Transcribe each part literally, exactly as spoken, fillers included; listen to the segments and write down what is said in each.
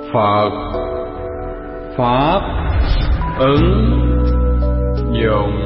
Phật Pháp ứng dụng.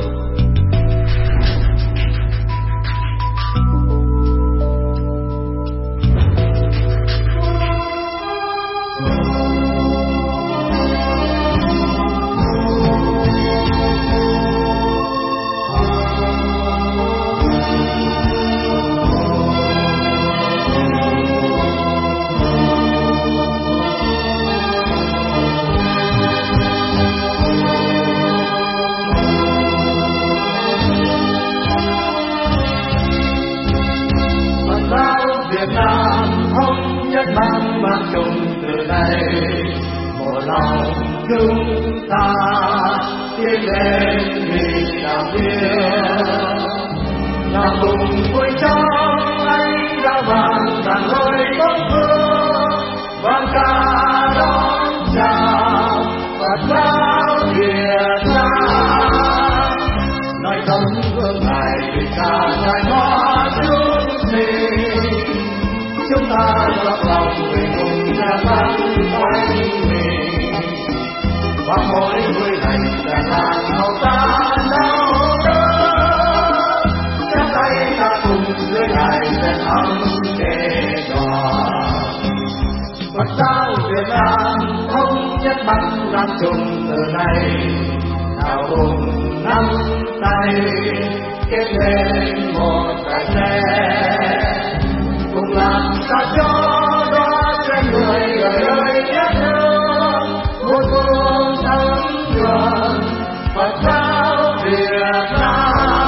Mang mang chung từ đây một lòng chúng ta tiến lên vì đạo thiên, là cùng vui trong anh ra vàng vàng lời tốt phương vang ca đón chào Phật giáo Việt Nam, nói tấm gương này vì cả ngài hóa chúng sinh. Chúng ta dốc lòng về cùng nhà văn quanh mình, và mỗi vui lành là làng hậu ta đau đớn. Chắp tay ta cùng dưới đài sẽ thắm kề đoàn. Phật giáo Việt Nam thống nhất Bắc Nam chung từ nay, nào cùng nắm tay kết lên một cái xe, cùng làm sao cho đó trên người đời ơi nhớ thương một phương thấm nhuần Phật giáo Việt Nam.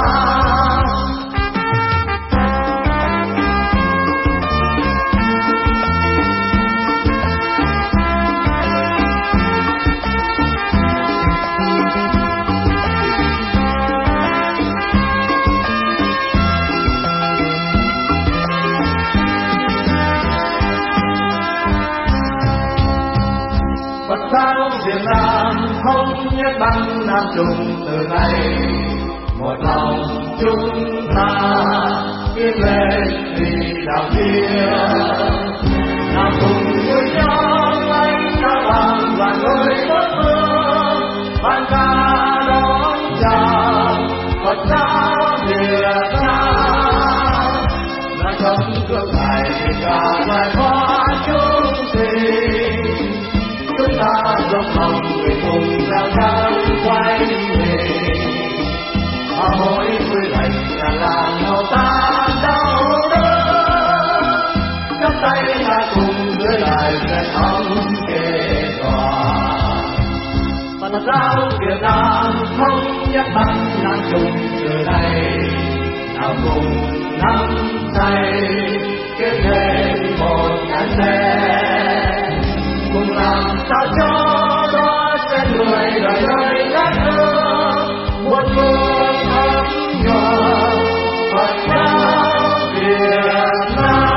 Phật giáo Việt Nam thống nhất Bắc Nam chung từ nay, một lòng chúng ta tiến lên vì đạo thiên, nào cùng vui trong anh ca vàng và người tốt phương ban ca đón chào Phật giáo Việt Nam, là tấm gương này cả loài hóa chúng sinh. Chúng ta dốc lòng về cùng giao trang quanh mình, và mỗi vui lành là làng hậu ta đau đớn. Chắp tay ta cùng dưới đài sẽ thắm kề đoàn. Phật giáo Việt Nam thống nhất Bắc Nam chung từ đây, nào cùng nắm tay kết lên một cái xe, cùng làm sao cho đó trên người đời ơi ngát hương một phương thấm nhuần Phật giáo Việt Nam.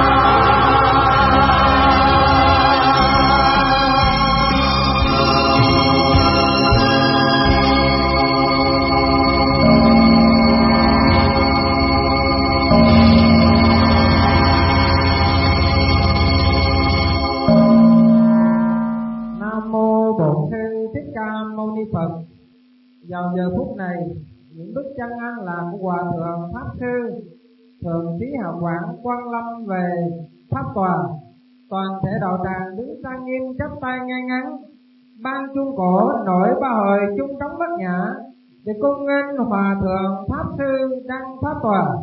Phật. Vào giờ phút này, những bước chân an lạc của Hòa Thượng Pháp Sư Thường Trí Học Quảng Quang Lâm về Pháp Tòa. Toàn thể đạo tràng đứng trang nghiêm chắp tay ngay ngắn, ban chuông cổ nổi ba hồi chung trống bát nhã để cung nghênh Hòa Thượng Pháp Sư đăng Pháp Tòa.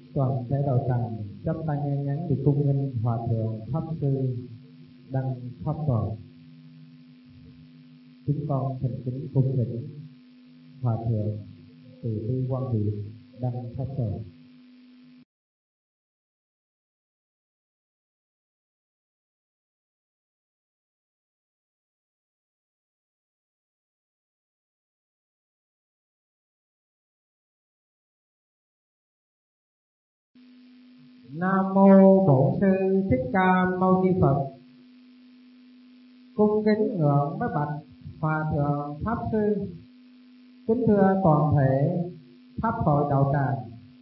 Toàn thể đạo tràng chắp tay ngay ngắn để cung nghênh Hòa thượng Pháp sư Đăng Pháp Tòa. Chúng con thành kính cung thỉnh Hòa thượng Từ Bi Quan Viện Đăng Pháp Tòa. Nam mô Bổn Sư Thích Ca Mâu Ni Phật. Cung kính ngưỡng bái bạch Hòa thượng Pháp sư. Kính thưa toàn thể Pháp hội đạo tràng.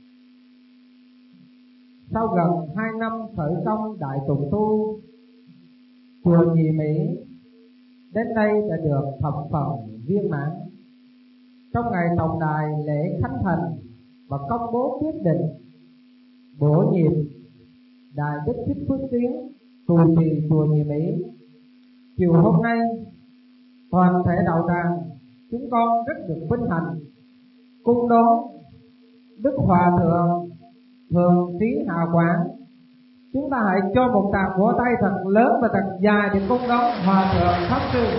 Sau gần hai năm khởi công đại tùng tu, chùa Nhì Mỹ đến đây đã được thập phần viên mãn. Trong ngày tổng đài lễ khánh thành và công bố quyết định bổ nhiệm Đại Đức Thích Phước Tiến trụ trì chùa Nhì Mỹ, chiều hôm nay toàn thể đạo tràng chúng con rất được vinh hạnh cung đón Đức Hòa thượng Thường Trí Hạ Quảng. Chúng ta hãy cho một tràng vỗ tay thật lớn và thật dài để cung đón Hòa thượng Pháp sư.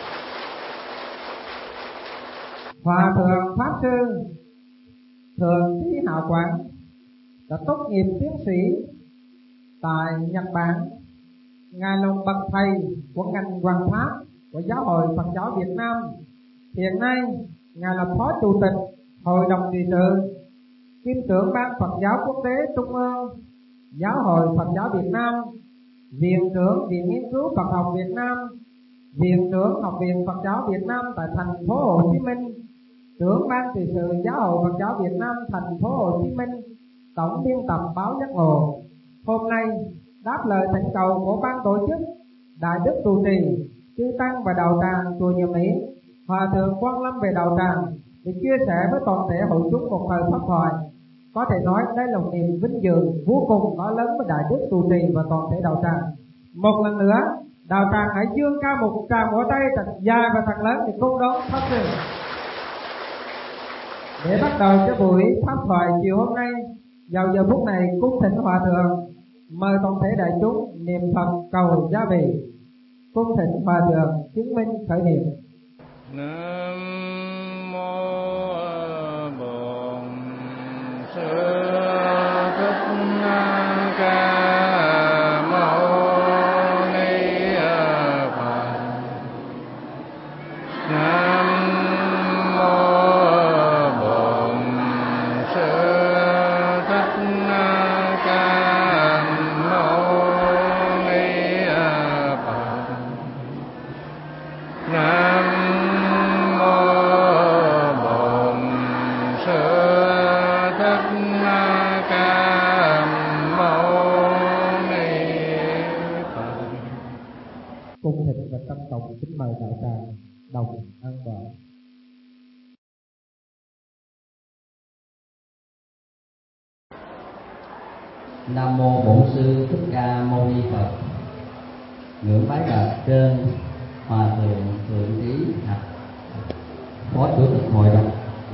Hòa thượng Pháp sư Thường Trí Hạ Quảng đã tốt nghiệp tiến sĩ tại Nhật Bản. Ngài là một bậc thầy của ngành Hoàng pháp của Giáo hội Phật giáo Việt Nam. Hiện nay Ngài là Phó Chủ tịch Hội đồng trị sự, Kiêm trưởng Ban Phật giáo Quốc tế Trung ương Giáo hội Phật giáo Việt Nam, Viện trưởng Viện Nghiên cứu Phật học Việt Nam, Viện trưởng Học viện Phật giáo Việt Nam tại thành phố Hồ Chí Minh, trưởng Ban trị sự Giáo hội Phật giáo Việt Nam thành phố Hồ Chí Minh, tổng biên tập báo Giác Ngộ. Hôm nay đáp lời thỉnh cầu của ban tổ chức, Đại Đức trụ trì chư tăng và đạo tràng chùa Nhì Mỹ, Hòa thượng Quang Lâm về đạo tràng để chia sẻ với toàn thể hội chúng một thời pháp thoại. Có thể nói đây là một niềm vinh dự vô cùng to lớn với Đại Đức trụ trì và toàn thể đạo tràng. Một lần nữa, đạo tràng hãy dương cao một tràng vỗ tay thật dài và thật lớn để cung đón Pháp sư. Để bắt đầu cho buổi pháp thoại chiều hôm nay, vào giờ phút này cung thỉnh Hòa thượng mời toàn thể đại chúng niệm Phật cầu gia bị. Cung thỉnh Hòa thượng chứng minh khởi niệm. Nam mô Bổn Sư Thích Ca Mâu Ni Phật. Nam mô Bổn Sư Thích Ca Mâu Ni Phật. Nam cung thịnh và tâm trọng kính mời đạo tràng đồng an toàn. Nam mô Bổn Sư Thích Ca Mâu Ni Phật. Ngưỡng bái bạch trên Hòa thượng Thượng Trí Hạc, Phó Chủ tịch Hội đồng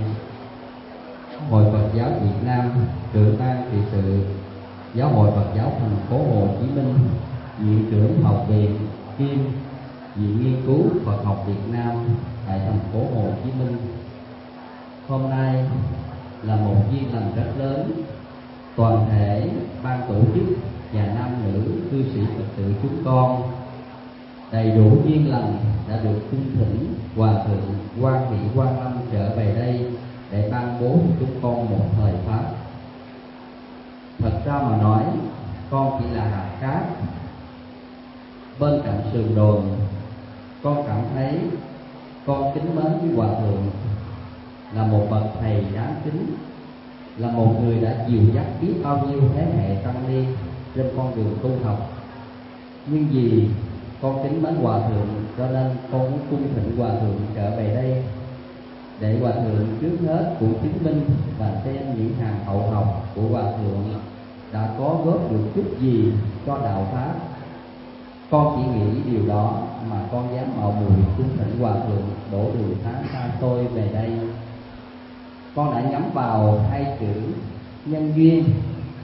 Hội Phật giáo Việt Nam, trưởng ban trị sự Giáo hội Phật giáo thành phố Hồ Chí Minh, Viện trưởng Học viện Kiêm Viện Nghiên cứu Phật học Việt Nam tại thành phố Hồ Chí Minh. Hôm nay là một duyên lành rất lớn, toàn thể ban tổ chức và nam nữ cư sĩ Phật tử chúng con đầy đủ duyên lành đã được cung thỉnh Hòa thượng Quan Thị Quang Lâm trở về đây để ban bố cho chúng con một thời pháp. Thật ra mà nói, con chỉ là hạt cát bên cạnh sườn đồi. Con cảm thấy con kính mến với Hòa thượng là một bậc thầy đáng kính, là một người đã dìu dắt biết bao nhiêu thế hệ tăng ni trên con đường tu học. Nhưng vì con kính mến Hòa thượng cho nên con muốn cung thỉnh Hòa thượng trở về đây để Hòa thượng trước hết cũng chứng minh và xem những hàng hậu học của Hòa thượng đã có góp được chút gì cho đạo pháp. Con chỉ nghĩ điều đó mà con dám mạo muội cung thỉnh Hòa thượng đổ đường tháng xa xôi về đây. Con đã nhắm vào hai chữ nhân duyên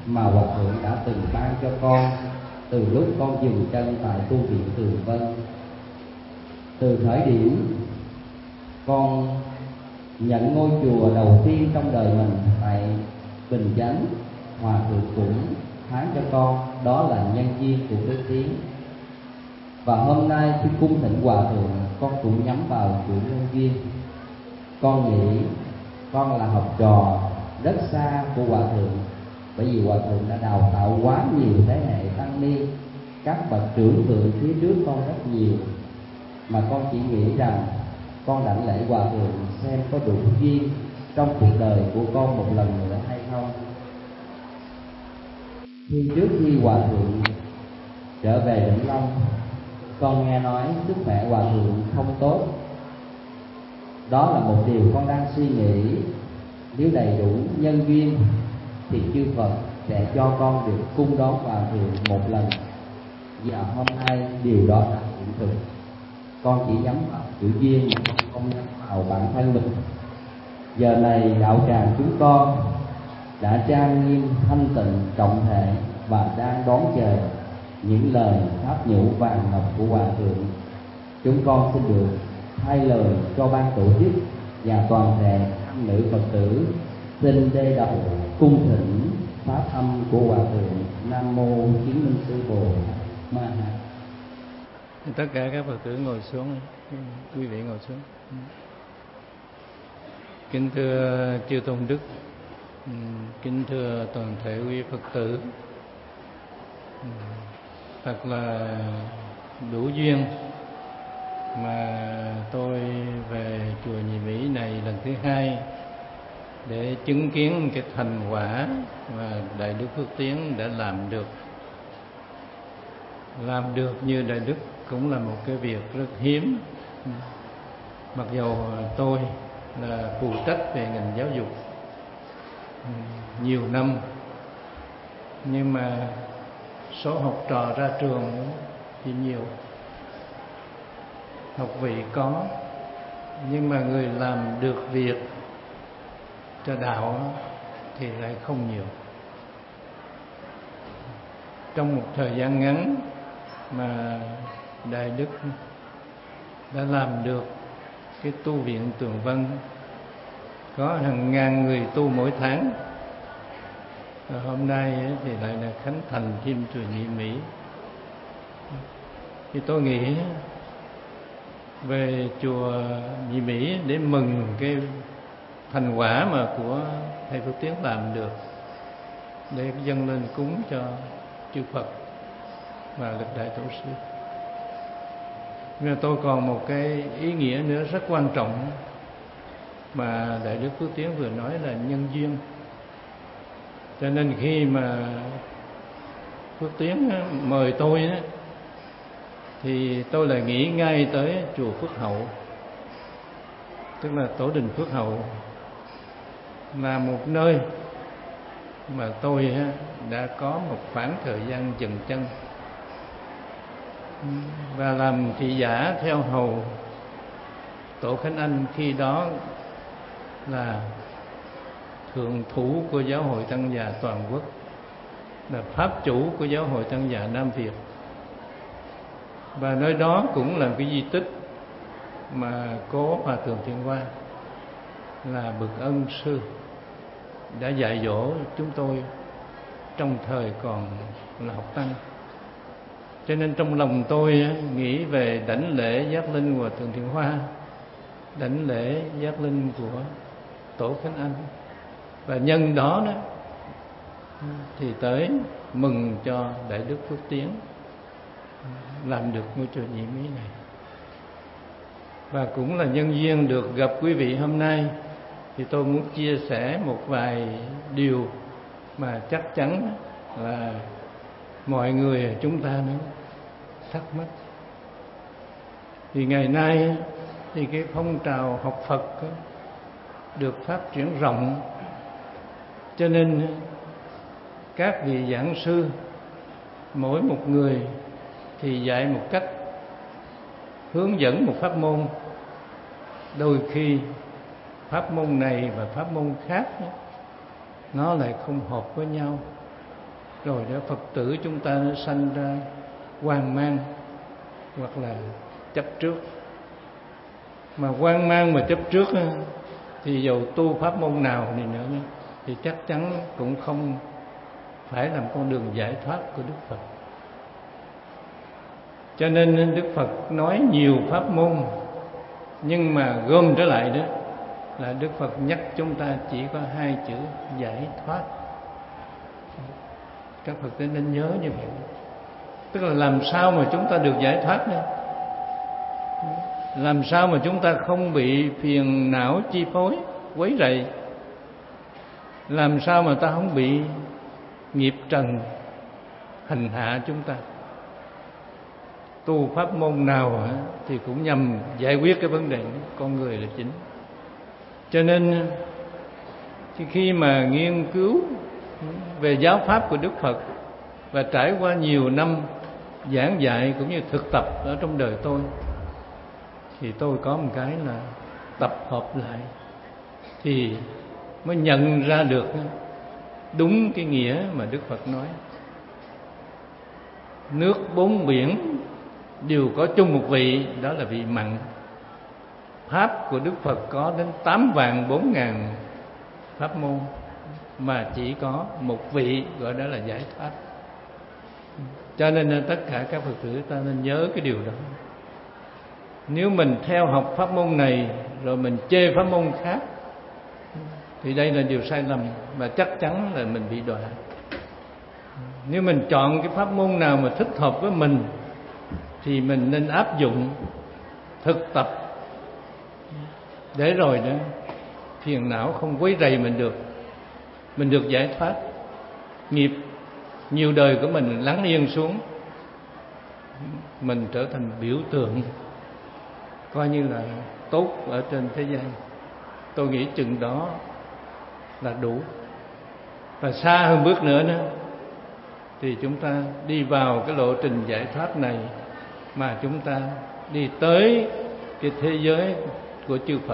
mà Hòa Thượng đã từng ban cho con từ lúc con dừng chân tại tu viện Tường Vân. Từ thời điểm con nhận ngôi chùa đầu tiên trong đời mình tại Bình Chánh, Hòa Thượng cũng phán cho con đó là nhân duyên của Phước Tiến. Và hôm nay khi cung thỉnh Hòa Thượng, con cũng nhắm vào chuỗi nhân duyên. Con nghĩ con là học trò rất xa của Hòa Thượng, bởi vì Hòa Thượng đã đào tạo quá nhiều thế hệ tăng ni, các bậc trưởng thượng phía trước con rất nhiều, mà con chỉ nghĩ rằng con đảnh lễ Hòa Thượng xem có đủ duyên trong cuộc đời của con một lần nữa hay không. Nhưng trước khi Hòa Thượng trở về Vĩnh Long, con nghe nói sức khỏe Hòa Thượng không tốt. Đó là một điều con đang suy nghĩ. Nếu đầy đủ nhân duyên thì chư Phật sẽ cho con được cung đón Hòa Thượng một lần. Và hôm nay điều đó đã hiện thực. Con chỉ nhắm vào chữ duyên mà con không nhắm vào bản thân mình. Giờ này đạo tràng chúng con đã trang nghiêm thanh tịnh trọng thể và đang đón chờ những lời pháp nhũ vàng ngọc của Hòa Thượng. Chúng con xin được thay lời cho ban tổ chức và toàn thể nam nữ Phật tử xin đê đầu cung thỉnh pháp âm của Hòa Thượng. Nam mô Chứng Minh Sư Bồ Ma Ha. Tất cả các Phật tử ngồi xuống, quý vị ngồi xuống. Kính thưa chư tôn đức, kính thưa toàn thể quý Phật tử, thật là đủ duyên mà tôi về chùa Nhị Mỹ này lần thứ hai để chứng kiến cái thành quả mà Đại Đức Phước Tiến đã làm được. Làm được như Đại Đức cũng là một cái việc rất hiếm. Mặc dù tôi là phụ trách về ngành giáo dục nhiều năm, nhưng mà số học trò ra trường thì nhiều, học vị có, nhưng mà người làm được việc cho đạo thì lại không nhiều. Trong một thời gian ngắn mà Đại Đức đã làm được cái tu viện Tường Vân có hàng ngàn người tu mỗi tháng. Và hôm nay thì lại là khánh thành thêm chùa Nhị Mỹ. Thì tôi nghĩ về chùa Nhị Mỹ để mừng cái thành quả mà của thầy Phước Tiến làm được, để dâng lên cúng cho chư Phật và lịch đại tổ sư. Nhưng tôi còn một cái ý nghĩa nữa rất quan trọng mà Đại Đức Phước Tiến vừa nói là nhân duyên. Cho nên khi mà Phước Tiến mời tôi thì tôi lại nghĩ ngay tới chùa Phước Hậu, tức là tổ đình Phước Hậu, là một nơi mà tôi đã có một khoảng thời gian dừng chân và làm thị giả theo hầu Tổ Khánh Anh, khi đó là thượng thủ của Giáo hội Tăng già toàn quốc, là pháp chủ của Giáo hội Tăng già Nam Việt. Và nơi đó cũng là cái di tích mà cố Hòa Thượng Thiện Hoa là bậc ân sư đã dạy dỗ chúng tôi trong thời còn là học tăng. Cho nên trong lòng tôi nghĩ về đảnh lễ giác linh Hòa Thượng Thiện Hoa, đảnh lễ giác linh của Tổ Khánh Anh, và nhân đó đó thì tới mừng cho Đại Đức Phước Tiến làm được ngôi chùa Nhị Mỹ này. Và cũng là nhân duyên được gặp quý vị hôm nay, thì tôi muốn chia sẻ một vài điều mà chắc chắn là mọi người chúng ta nó thắc mắc. Thì ngày nay thì cái phong trào học Phật được phát triển rộng, cho nên các vị giảng sư mỗi một người thì dạy một cách, hướng dẫn một pháp môn. Đôi khi pháp môn này và pháp môn khác nó lại không hợp với nhau, rồi đó Phật tử chúng ta nó sanh ra hoang mang hoặc là chấp trước. Mà hoang mang mà chấp trước thì dầu tu pháp môn nào này nữa thì chắc chắn cũng không phải làm con đường giải thoát của Đức Phật. Cho nên Đức Phật nói nhiều pháp môn, nhưng mà gom trở lại đó là Đức Phật nhắc chúng ta chỉ có hai chữ giải thoát. Các Phật tử nên nhớ như vậy. Tức là làm sao mà chúng ta được giải thoát nữa? Làm sao mà chúng ta không bị phiền não chi phối, quấy rầy? Làm sao mà ta không bị nghiệp trần hành hạ chúng ta? Tu pháp môn nào thì cũng nhằm giải quyết cái vấn đề này. Con người là chính. Cho nên khi mà nghiên cứu về giáo pháp của Đức Phật và trải qua nhiều năm giảng dạy cũng như thực tập ở trong đời tôi, thì tôi có một cái là tập hợp lại thì mới nhận ra được đúng cái nghĩa mà Đức Phật nói. Nước bốn biển đều có chung một vị, đó là vị mặn. Pháp của Đức Phật có đến tám vạn bốn ngàn pháp môn, mà chỉ có một vị gọi đó là giải thoát. Cho nên tất cả các Phật tử ta nên nhớ cái điều đó. Nếu mình theo học pháp môn này rồi mình chê pháp môn khác thì đây là điều sai lầm, và chắc chắn là mình bị đọa. Nếu mình chọn cái pháp môn nào mà thích hợp với mình thì mình nên áp dụng, thực tập, để rồi đó phiền não không quấy rầy mình được, mình được giải thoát, nghiệp nhiều đời của mình lắng yên xuống, mình trở thành biểu tượng coi như là tốt ở trên thế gian. Tôi nghĩ chừng đó là đủ. Và xa hơn bước nữa nữa thì chúng ta đi vào cái lộ trình giải thoát này, mà chúng ta đi tới cái thế giới của chư Phật.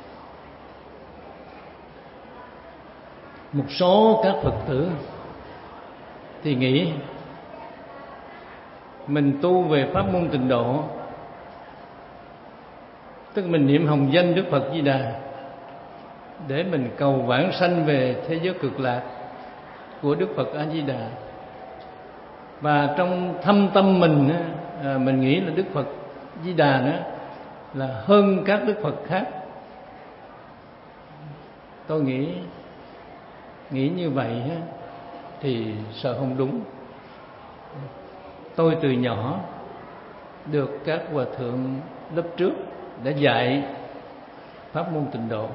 Một số các Phật tử thì nghĩ mình tu về pháp môn Tịnh Độ, tức mình niệm hồng danh Đức Phật Di Đà để mình cầu vãng sanh về thế giới cực lạc của Đức Phật A Di Đà. Và trong thâm tâm mình mình nghĩ là Đức Phật Di Đà đó là hơn các Đức Phật khác. Tôi nghĩ nghĩ như vậy thì sợ không đúng. Tôi từ nhỏ được các hòa thượng lớp trước đã dạy pháp môn Tịnh Độ,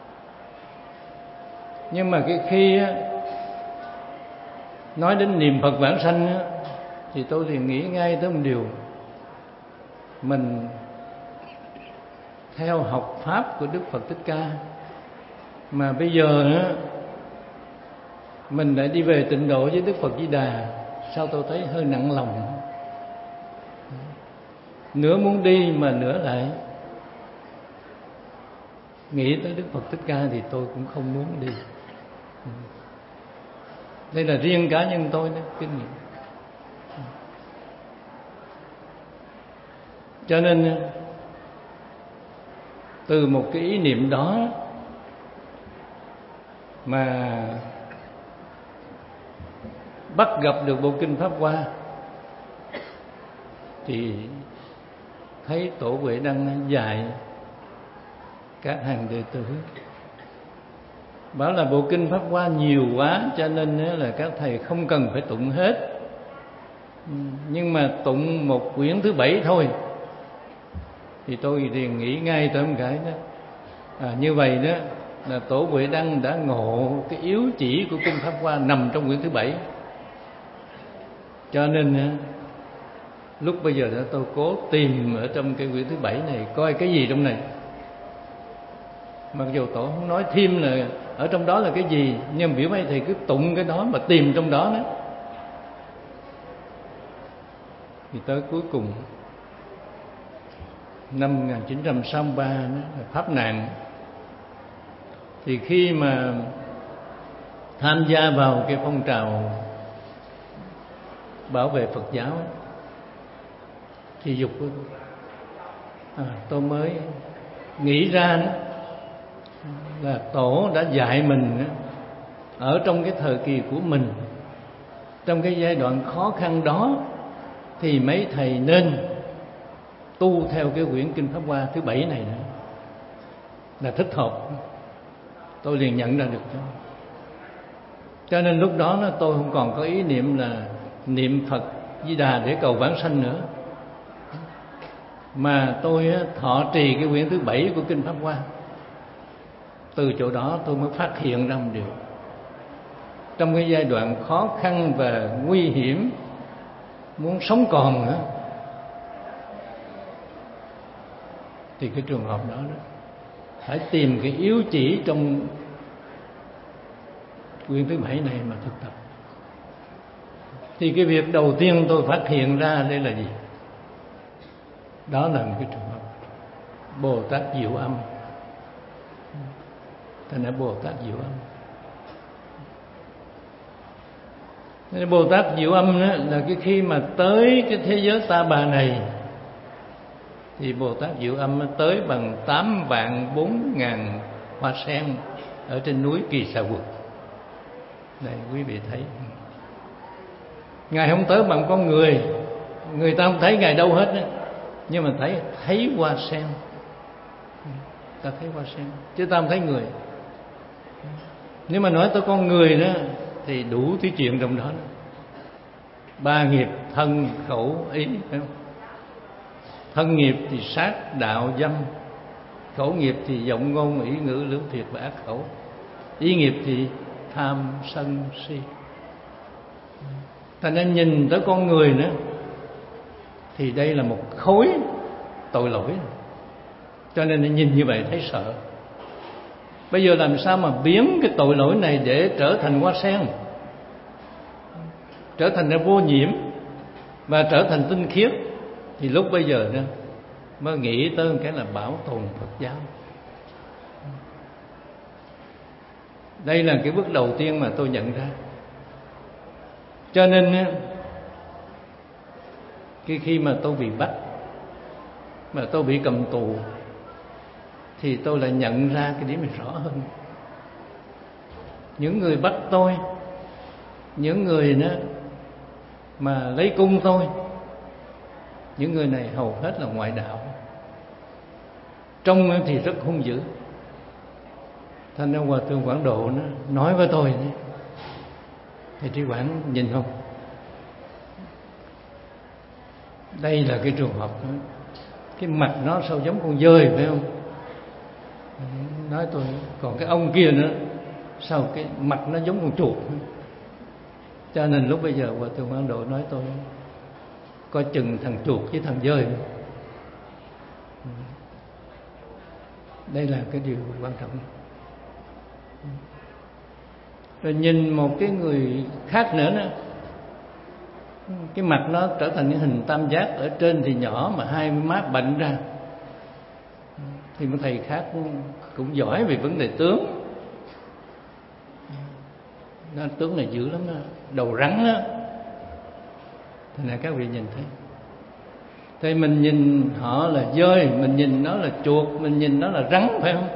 nhưng mà cái khi nói đến niệm Phật vãng sanh thì tôi thì nghĩ ngay tới một điều: mình theo học pháp của Đức Phật Thích Ca, mà bây giờ nữa mình lại đi về Tịnh Độ với Đức Phật Di Đà, sao tôi thấy hơi nặng lòng. Nửa muốn đi mà nửa lại nghĩ tới Đức Phật Thích Ca thì tôi cũng không muốn đi. Đây là riêng cá nhân tôi đó, kinh nghiệm. Cho nên từ một cái ý niệm đó mà bắt gặp được bộ kinh Pháp Hoa thì thấy Tổ Huệ Đăng dạy các hàng đệ tử, bảo là bộ kinh Pháp Hoa nhiều quá cho nên là các thầy không cần phải tụng hết, nhưng mà tụng một quyển thứ bảy thôi. Thì tôi liền nghĩ ngay tới một cái đó, à, như vậy đó là Tổ Huệ Đăng đã ngộ cái yếu chỉ của kinh Pháp Hoa nằm trong quyển thứ bảy. Cho nên lúc bây giờ đó tôi cố tìm ở trong cái quyển thứ bảy này coi cái gì trong này. Mặc dù Tổ không nói thêm là ở trong đó là cái gì, nhưng biểu mấy thầy cứ tụng cái đó mà tìm trong đó đó. Thì tới cuối cùng năm một nghìn chín trăm sáu mươi ba đó, Pháp nạn. Thì khi mà tham gia vào cái phong trào bảo vệ Phật giáo thì dục à, tôi mới nghĩ ra đó, là Tổ đã dạy mình đó, ở trong cái thời kỳ của mình, trong cái giai đoạn khó khăn đó, thì mấy thầy nên tu theo cái quyển Kinh Pháp Hoa thứ bảy này nữa là thích hợp. Tôi liền nhận ra được đó. Cho nên lúc đó tôi không còn có ý niệm là niệm Phật Di Đà để cầu vãng sanh nữa, mà tôi thọ trì cái quyển thứ bảy của Kinh Pháp Hoa. Từ chỗ đó tôi mới phát hiện ra một điều: trong cái giai đoạn khó khăn và nguy hiểm, muốn sống còn nữa, thì cái trường hợp đó, đó phải tìm cái yếu chỉ trong quyển thứ bảy này mà thực tập. Thì cái việc đầu tiên tôi phát hiện ra đây là gì? Đó là một cái trường hợp Bồ Tát Diệu Âm. Thành ra Bồ Tát Diệu Âm, Bồ Tát Diệu Âm đó, là cái khi mà tới cái thế giới Ta Bà này, thì Bồ Tát Diệu Âm tới bằng tám vạn bốn ngàn hoa sen ở trên núi Kỳ Xà Quật. Đây quý vị thấy, Ngài không tới bằng con người, người ta không thấy Ngài đâu hết đó, nhưng mà thấy thấy hoa sen, ta thấy hoa sen chứ ta không thấy người. Nếu mà nói tới con người đó thì đủ thứ chuyện trong đó, đó. Ba nghiệp thân khẩu ý, phải không? Thân nghiệp thì sát đạo dâm, khẩu nghiệp thì vọng ngôn ý ngữ lưỡng thiệt và ác khẩu, ý nghiệp thì tham sân si. Thành nên nhìn tới con người nữa thì đây là một khối tội lỗi, cho nên nhìn như vậy thấy sợ. Bây giờ làm sao mà biến cái tội lỗi này để trở thành hoa sen, trở thành ra vô nhiễm và trở thành tinh khiết? Thì lúc bây giờ đó mới nghĩ tới cái là bảo tồn Phật giáo. Đây là cái bước đầu tiên mà tôi nhận ra. Cho nên khi khi mà tôi bị bắt, mà tôi bị cầm tù, thì tôi lại nhận ra cái điểm này rõ hơn. Những người bắt tôi, những người đó mà lấy cung tôi, những người này hầu hết là ngoại đạo, trông thì rất hung dữ. Thành ra Hòa Thượng Quảng Độ nó nói với tôi: thầy Trí Quảng nhìn không, đây là cái trường hợp đó. Cái mặt nó sao giống con dơi, phải không? Nói tôi, còn cái ông kia nữa, sao cái mặt nó giống con chuột. Cho nên lúc bây giờ Hòa Thượng Quảng Độ nói tôi coi chừng thằng chuột với thằng dơi. Đây là cái điều quan trọng. Rồi nhìn một cái người khác nữa đó, cái mặt nó trở thành cái hình tam giác, ở trên thì nhỏ mà hai má bệnh ra. Thì một thầy khác cũng giỏi về vấn đề tướng, nó tướng này dữ lắm đó, đầu rắn đó. Thế này các vị nhìn thấy, thì mình nhìn họ là dơi, mình nhìn nó là chuột, mình nhìn nó là rắn, phải không?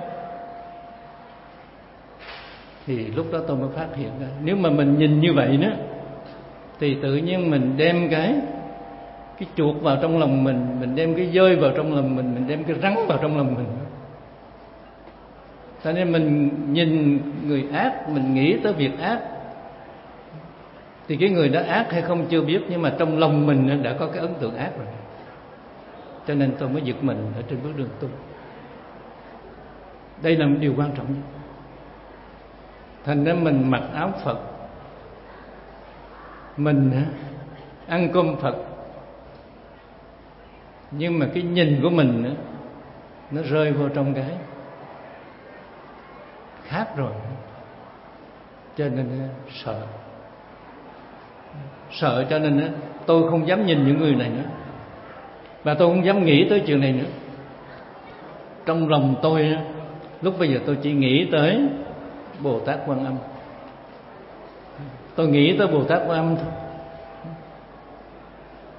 Thì lúc đó tôi mới phát hiện ra, nếu mà mình nhìn như vậy nữa thì tự nhiên mình đem cái cái chuột vào trong lòng mình, mình đem cái dơi vào trong lòng mình, mình đem cái rắn vào trong lòng mình. Cho nên mình nhìn người ác, mình nghĩ tới việc ác, thì cái người đó ác hay không chưa biết, nhưng mà trong lòng mình đã có cái ấn tượng ác rồi. Cho nên tôi mới giật mình ở trên bước đường tu. Đây là một điều quan trọng nhất. Thành ra mình mặc áo Phật, mình ăn cơm Phật, nhưng mà cái nhìn của mình nó rơi vô trong cái khác rồi. Cho nên sợ Sợ cho nên tôi không dám nhìn những người này nữa, và tôi không dám nghĩ tới chuyện này nữa. Trong lòng tôi lúc bây giờ tôi chỉ nghĩ tới Bồ Tát Quan Âm. Tôi nghĩ tới Bồ Tát Quan Âm thôi.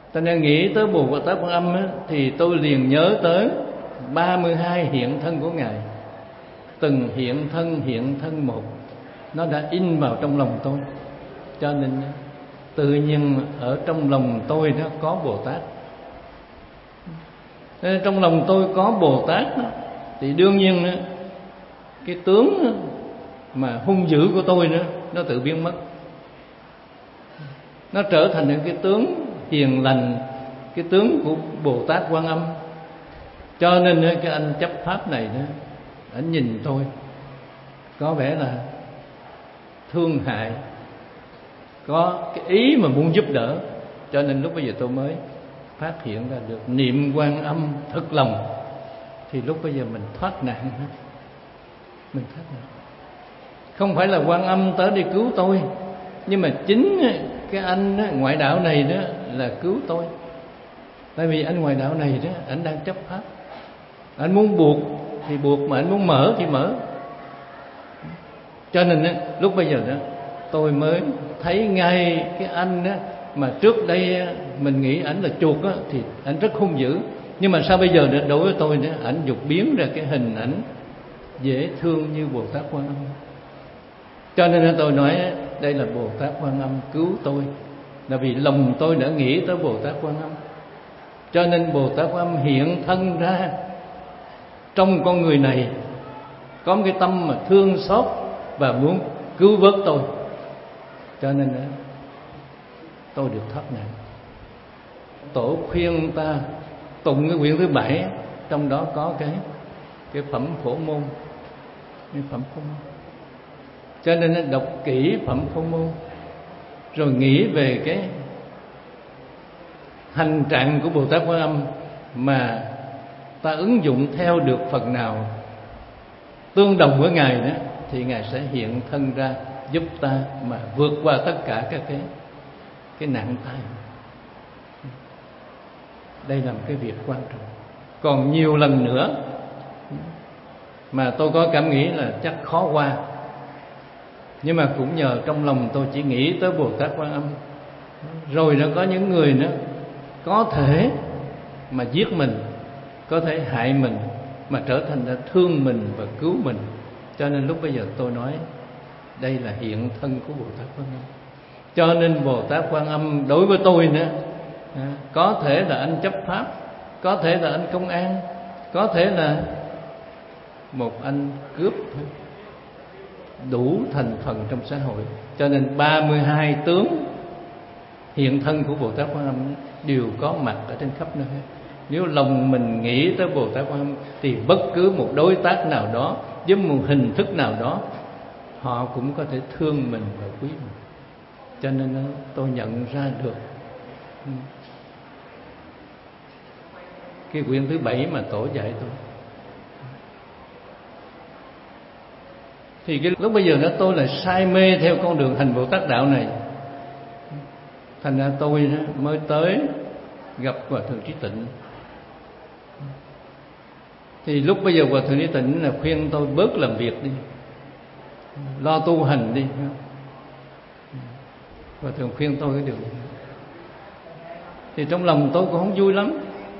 Ta nên nghĩ tới Bồ Tát Quan Âm á, thì tôi liền nhớ tới ba mươi hai hiện thân của Ngài. Từng hiện thân hiện thân một, nó đã in vào trong lòng tôi. Cho nên tự nhiên ở trong lòng tôi nó có Bồ Tát. Nên trong lòng tôi có Bồ Tát thì đương nhiên cái tướng mà hung dữ của tôi nữa nó tự biến mất. Nó trở thành cái tướng hiền lành, cái tướng của Bồ Tát Quan Âm. Cho nên cái anh chấp pháp này đó, anh nhìn tôi có vẻ là thương hại, có cái ý mà muốn giúp đỡ. Cho nên lúc bây giờ tôi mới phát hiện ra được niệm Quan Âm thật lòng, thì lúc bây giờ mình thoát nạn. Mình thoát nạn. Không phải là Quan Âm tới đi cứu tôi, nhưng mà chính cái anh đó, ngoại đạo này đó là cứu tôi. Tại vì anh ngoại đạo này đó, anh đang chấp pháp. Anh muốn buộc thì buộc, mà anh muốn mở thì mở. Cho nên đó, lúc bây giờ đó tôi mới thấy ngay cái anh đó, mà trước đây mình nghĩ ảnh là chuột đó, thì ảnh rất hung dữ. Nhưng mà sao bây giờ đó, đối với tôi đó, ảnh dục biến ra cái hình ảnh dễ thương như Bồ Tát Quan Âm. Cho nên tôi nói đây là Bồ Tát Quan Âm cứu tôi, là vì lòng tôi đã nghĩ tới Bồ Tát Quan Âm. Cho nên Bồ Tát Quan Âm hiện thân ra trong con người này, có một cái tâm mà thương xót và muốn cứu vớt tôi. Cho nên đó, tôi được thoát nạn. Tổ khuyên ta tụng cái quyển thứ bảy, trong đó có cái cái phẩm Phổ Môn, cái phẩm Phổ Môn. Cho nên đọc kỹ phẩm Phổ Môn, rồi nghĩ về cái hành trạng của Bồ Tát Quan Âm mà ta ứng dụng theo được phần nào tương đồng với Ngài đó, thì Ngài sẽ hiện thân ra giúp ta mà vượt qua tất cả các cái cái nạn tai. Đây là một cái việc quan trọng. Còn nhiều lần nữa mà tôi có cảm nghĩ là chắc khó qua, nhưng mà cũng nhờ trong lòng tôi chỉ nghĩ tới Bồ Tát Quan Âm. Rồi nó có những người nữa có thể mà giết mình, có thể hại mình, mà trở thành ra thương mình và cứu mình. Cho nên lúc bây giờ tôi nói đây là hiện thân của Bồ Tát Quan Âm. Cho nên Bồ Tát Quan Âm đối với tôi nữa, có thể là anh chấp pháp, có thể là anh công an, có thể là một anh cướp thôi, đủ thành phần trong xã hội. Cho nên ba mươi hai tướng hiện thân của Bồ Tát Quan Âm đều có mặt ở trên khắp nơi. Nếu lòng mình nghĩ tới Bồ Tát Quan Âm thì bất cứ một đối tác nào đó với một hình thức nào đó, họ cũng có thể thương mình và quý mình. Cho nên tôi nhận ra được cái quyển thứ bảy mà tổ dạy tôi. Thì cái lúc bây giờ đó tôi là say mê theo con đường hành Bồ Tát đạo này, thành ra tôi đó mới tới gặp Hòa Thượng Trí Tịnh. Thì lúc bây giờ Hòa Thượng Trí Tịnh là khuyên tôi bớt làm việc đi, lo tu hành đi. Hòa Thượng khuyên tôi cái điều này, thì trong lòng tôi cũng không vui lắm.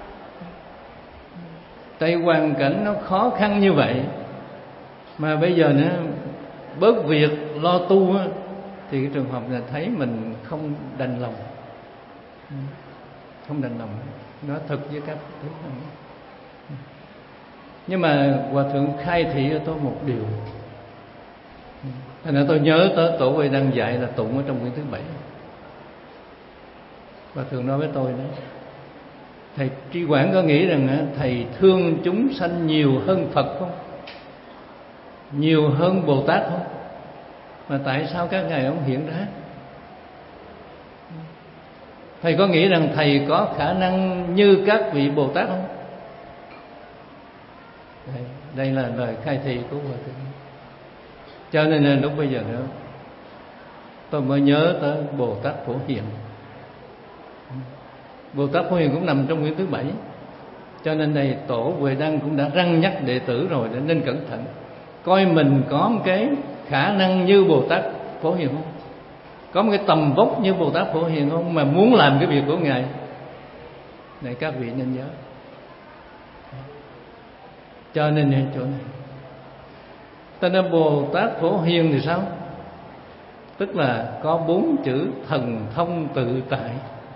Tại hoàn cảnh nó khó khăn như vậy, mà bây giờ nữa bớt việc lo tu á, thì cái trường hợp là thấy mình không đành lòng, không đành lòng nói thật với các thứ. Nhưng mà Hòa Thượng khai thị cho tôi một điều, thành ra tôi nhớ tới Tổ Huệ đang dạy là tụng ở trong quyển thứ bảy. Hòa Thượng nói với tôi đó, thầy Tri Quảng có nghĩ rằng thầy thương chúng sanh nhiều hơn Phật không? Nhiều hơn Bồ Tát không? Mà tại sao các ngài không hiện ra? Thầy có nghĩ rằng thầy có khả năng như các vị Bồ Tát không? Đây, đây là lời khai thị của Hòa Thượng. Cho nên là lúc bây giờ nữa tôi mới nhớ tới Bồ Tát Phổ Hiền. Bồ Tát Phổ Hiền cũng nằm trong quyển thứ bảy. Cho nên đây Tổ Huệ Đăng cũng đã răn nhắc đệ tử rồi, nên cẩn thận, coi mình có một cái khả năng như Bồ Tát Phổ Hiền không, có một cái tầm vóc như Bồ Tát Phổ Hiền không, mà muốn làm cái việc của Ngài. Này các vị nên nhớ. Cho nên ở chỗ này ta nói Bồ Tát Phổ Hiền thì sao? Tức là có bốn chữ thần thông tự tại.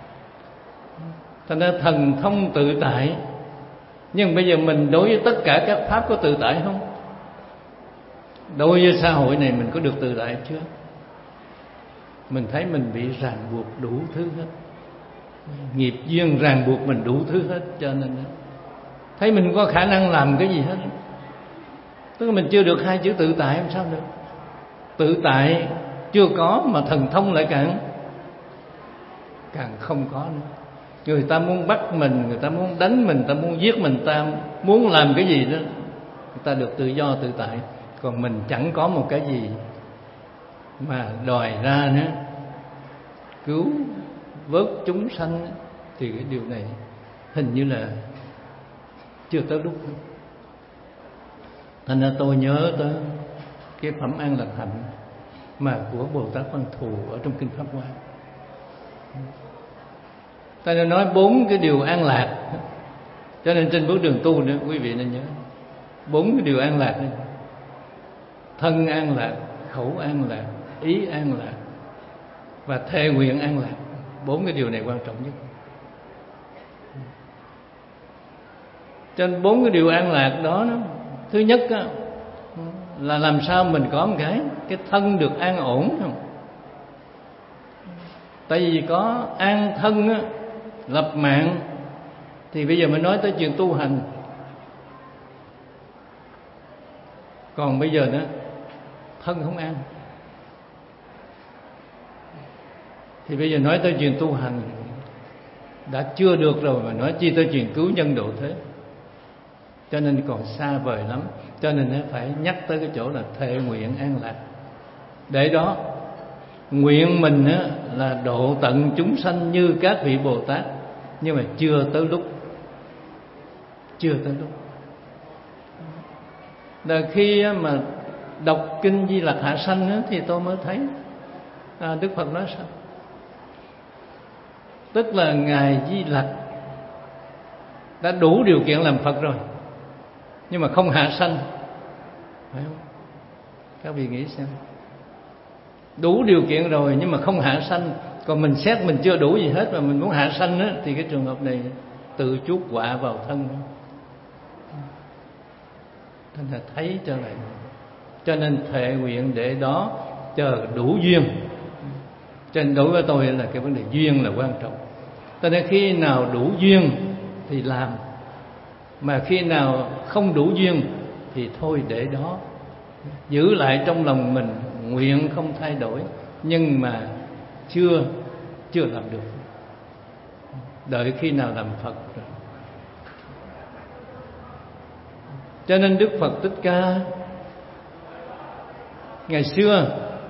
Ta nói thần thông tự tại. Nhưng bây giờ mình đối với tất cả các pháp có tự tại không? Đối với xã hội này mình có được tự tại chưa? Mình thấy mình bị ràng buộc đủ thứ hết. Nghiệp duyên ràng buộc mình đủ thứ hết. Cho nên thấy mình không có khả năng làm cái gì hết. Tức là mình chưa được hai chữ tự tại, làm sao được? Tự tại chưa có mà thần thông lại càng càng không có nữa. Người ta muốn bắt mình, người ta muốn đánh mình, người ta muốn giết mình, người ta muốn làm cái gì đó, người ta được tự do tự tại. Còn mình chẳng có một cái gì mà đòi ra nữa cứu vớt chúng sanh, thì cái điều này hình như là chưa tới lúc. Thành ra tôi nhớ tới cái phẩm An Lạc Hạnh mà của Bồ Tát Văn Thù ở trong Kinh Pháp Hoa. Ta đã nói bốn cái điều an lạc, cho nên trên bước đường tu nữa quý vị nên nhớ bốn cái điều an lạc này: thân an lạc, khẩu an lạc, ý an lạc và thệ nguyện an lạc. Bốn cái điều này quan trọng nhất. Cho nên bốn cái điều an lạc đó, thứ nhất á, là làm sao mình có một cái cái thân được an ổn không? Tại vì có an thân á, lập mạng, thì bây giờ mình nói tới chuyện tu hành. Còn bây giờ đó thân không an, thì bây giờ nói tới chuyện tu hành đã chưa được rồi, mà nói chi tới chuyện cứu nhân độ thế. Cho nên còn xa vời lắm. Cho nên phải nhắc tới cái chỗ là thệ nguyện an lạc. Để đó nguyện mình là độ tận chúng sanh như các vị Bồ Tát, nhưng mà chưa tới lúc. Chưa tới lúc. Là khi mà đọc kinh Di Lặc Hạ Sanh thì tôi mới thấy à, Đức Phật nói sao? Tức là Ngài Di Lặc đã đủ điều kiện làm Phật rồi, nhưng mà không hạ sanh, phải không? Các vị nghĩ xem. Đủ điều kiện rồi nhưng mà không hạ sanh. Còn mình xét mình chưa đủ gì hết mà mình muốn hạ sanh á, thì cái trường hợp này tự chuốc họa vào thân. Thành là thấy cho lại. Cho nên thệ nguyện để đó chờ đủ duyên. Cho nên đối với tôi là cái vấn đề duyên là quan trọng. Cho nên khi nào đủ duyên thì làm, mà khi nào không đủ duyên thì thôi để đó. Giữ lại trong lòng mình, nguyện không thay đổi, nhưng mà chưa chưa làm được. Đợi khi nào làm Phật rồi. Cho nên Đức Phật Thích Ca ngày xưa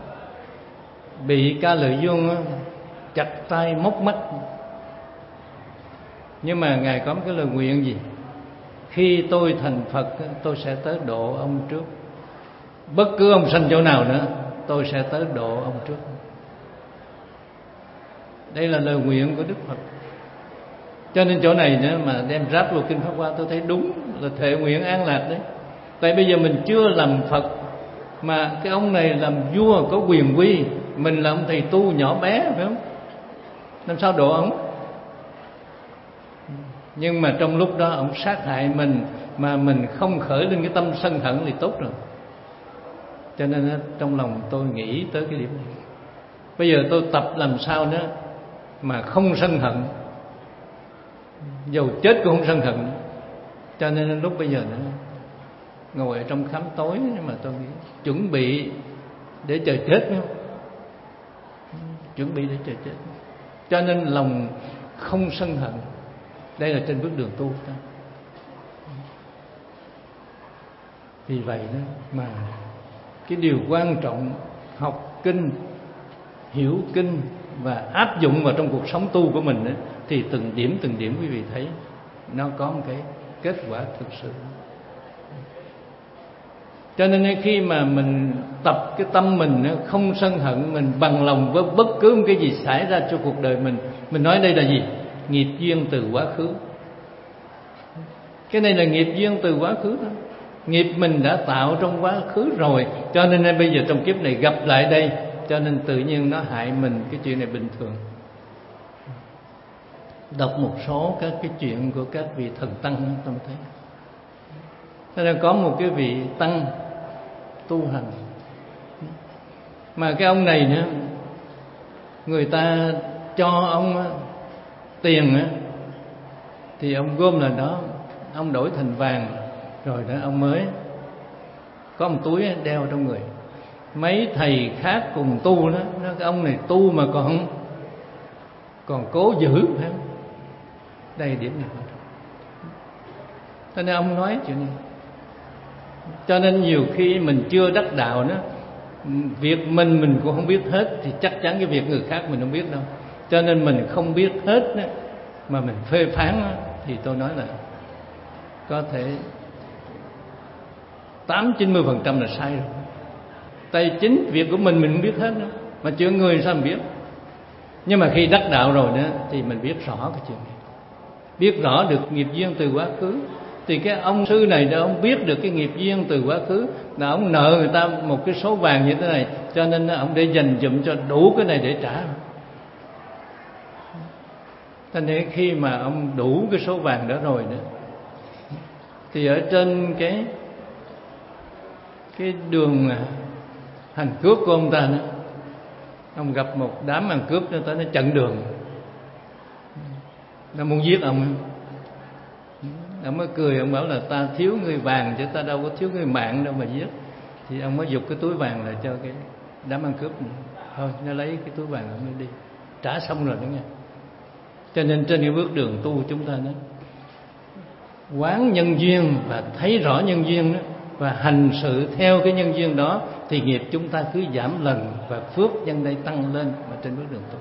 bị Ca Lợi Vương chặt tay móc mắt, nhưng mà Ngài có một cái lời nguyện gì? Khi tôi thành Phật tôi sẽ tới độ ông trước. Bất cứ ông sanh chỗ nào nữa tôi sẽ tới độ ông trước. Đây là lời nguyện của Đức Phật. Cho nên chỗ này nữa mà đem ráp vào Kinh Pháp Hoa, tôi thấy đúng là thệ nguyện an lạc đấy. Tại bây giờ mình chưa làm Phật, mà cái ông này làm vua có quyền quy, mình là ông thầy tu nhỏ bé, phải không? Làm sao độ ông? Nhưng mà trong lúc đó ông sát hại mình mà mình không khởi lên cái tâm sân hận thì tốt rồi. Cho nên trong lòng tôi nghĩ tới cái điểm này. Bây giờ tôi tập làm sao nữa mà không sân hận, dầu chết cũng không sân hận. Cho nên lúc bây giờ nữa ngồi ở trong khám tối, nhưng mà tôi nghĩ chuẩn bị để chờ chết, phải không? Chuẩn bị để chờ chết. Cho nên lòng không sân hận. Đây là trên bước đường tu ta. Vì vậy đó mà cái điều quan trọng học kinh, hiểu kinh và áp dụng vào trong cuộc sống tu của mình đó, thì từng điểm từng điểm quý vị thấy nó có một cái kết quả thực sự. Cho nên khi mà mình tập cái tâm mình không sân hận, mình bằng lòng với bất cứ một cái gì xảy ra cho cuộc đời mình. Mình nói đây là gì? Nghiệp duyên từ quá khứ. Cái này là nghiệp duyên từ quá khứ đó. Nghiệp mình đã tạo trong quá khứ rồi, cho nên bây giờ trong kiếp này gặp lại đây, cho nên tự nhiên nó hại mình. Cái chuyện này bình thường. Đọc một số các cái chuyện của các vị thần tăng tôi thấy, thế là có một cái vị tăng tu hành, mà cái ông này nữa, người ta cho ông tiền thì ông gom là đó, ông đổi thành vàng, rồi đó ông mới có một túi đeo trong người. Mấy thầy khác cùng tu đó, cái ông này tu mà còn còn cố giữ, phải không? Đây điểm này quan trọng. Cho nên ông nói chuyện này. Cho nên nhiều khi mình chưa đắc đạo đó, việc mình mình cũng không biết hết, thì chắc chắn cái việc người khác mình không biết đâu. Cho nên mình không biết hết đó, mà mình phê phán đó, thì tôi nói là có thể tám chín mươi phần trăm là sai rồi. Tại chính việc của mình mình không biết hết đó, mà chuyện người sao mình biết. Nhưng mà khi đắc đạo rồi đó thì mình biết rõ cái chuyện này, biết rõ được nghiệp duyên từ quá khứ. Thì cái ông sư này đó, ông biết được cái nghiệp duyên từ quá khứ, là ông nợ người ta một cái số vàng như thế này, cho nên ông để dành dụm cho đủ cái này để trả. Cho nên khi mà ông đủ cái số vàng đó rồi đó, thì ở trên cái cái đường hành cướp của ông ta đó, ông gặp một đám ăn cướp cho tới nó chặn đường, nó muốn giết ông. Ông mới cười, ông bảo là ta thiếu người vàng chứ ta đâu có thiếu người mạng đâu mà giết. Thì ông mới giục cái túi vàng lại cho cái đám ăn cướp. Thôi nó lấy cái túi vàng ông mới đi, trả xong rồi đó nghe. Cho nên trên cái bước đường tu chúng ta nói quán nhân duyên và thấy rõ nhân duyên đó, và hành sự theo cái nhân duyên đó, thì nghiệp chúng ta cứ giảm lần và phước nhân đây tăng lên mà trên bước đường tu.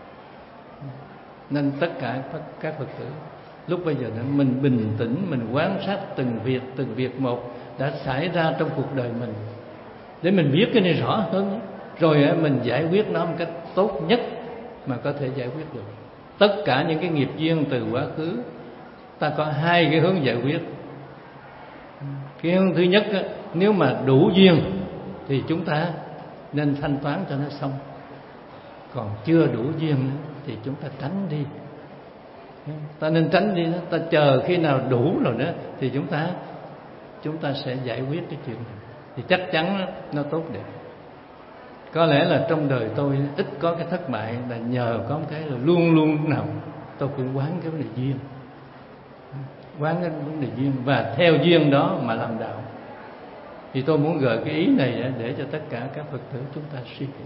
Nên tất cả các Phật tử lúc bây giờ đó, mình bình tĩnh, mình quan sát từng việc từng việc một đã xảy ra trong cuộc đời mình, để mình biết cái này rõ hơn, rồi mình giải quyết nó một cách tốt nhất mà có thể giải quyết được. Tất cả những cái nghiệp duyên từ quá khứ, ta có hai cái hướng giải quyết. Cái hướng thứ nhất, nếu mà đủ duyên thì chúng ta nên thanh toán cho nó xong. Còn chưa đủ duyên thì chúng ta tránh đi. Ta nên tránh đi, ta chờ khi nào đủ rồi đó thì chúng ta chúng ta sẽ giải quyết cái chuyện này, thì chắc chắn nó tốt đẹp. Có lẽ là trong đời tôi ít có cái thất bại là nhờ có một cái là luôn luôn lúc nào tôi cũng quán cái vấn đề duyên, quán cái vấn đề duyên và theo duyên đó mà làm đạo. Thì tôi muốn gợi cái ý này để cho tất cả các Phật tử chúng ta suy nghĩ.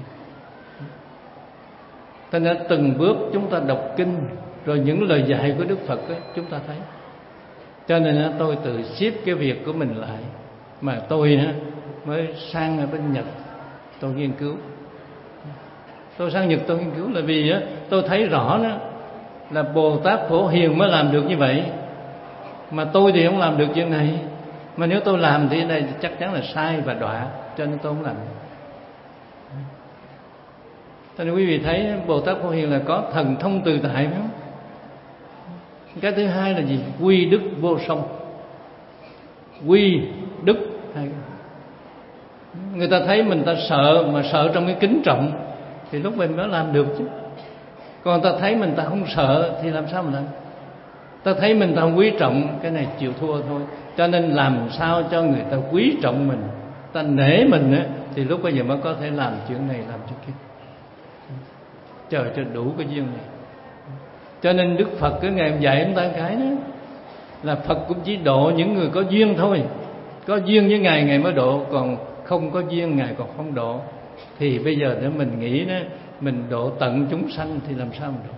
Cho nên từng bước chúng ta đọc kinh, rồi những lời dạy của Đức Phật ấy, chúng ta thấy. Cho nên tôi tự xếp cái việc của mình lại, mà tôi mới sang ở bên Nhật tôi nghiên cứu. Tôi sang Nhật tôi nghiên cứu là vì tôi thấy rõ đó là Bồ Tát Phổ Hiền mới làm được như vậy, mà tôi thì không làm được chuyện này. Mà nếu tôi làm thì đây chắc chắn là sai và đọa, cho nên tôi không làm. Cho nên quý vị thấy Bồ Tát Phổ Hiền là có thần thông từ tại, phải không? Cái thứ hai là gì? Quy đức vô song. Quy đức hai. Người ta thấy mình ta sợ, mà sợ trong cái kính trọng thì lúc mình mới làm được chứ. Còn ta thấy mình ta không sợ thì làm sao mà làm? Ta thấy mình ta không quý trọng, cái này chịu thua thôi. Cho nên làm sao cho người ta quý trọng mình, ta nể mình á, thì lúc bây giờ mới có thể làm chuyện này làm chuyện kia, chờ cho đủ cái duyên này. Cho nên Đức Phật cái ngày dạy chúng ta cái đó là Phật cũng chỉ độ những người có duyên thôi. Có duyên với Ngài, Ngài mới độ. Còn không có duyên, Ngài còn không độ. Thì bây giờ để mình nghĩ đó, mình độ tận chúng sanh thì làm sao mà độ.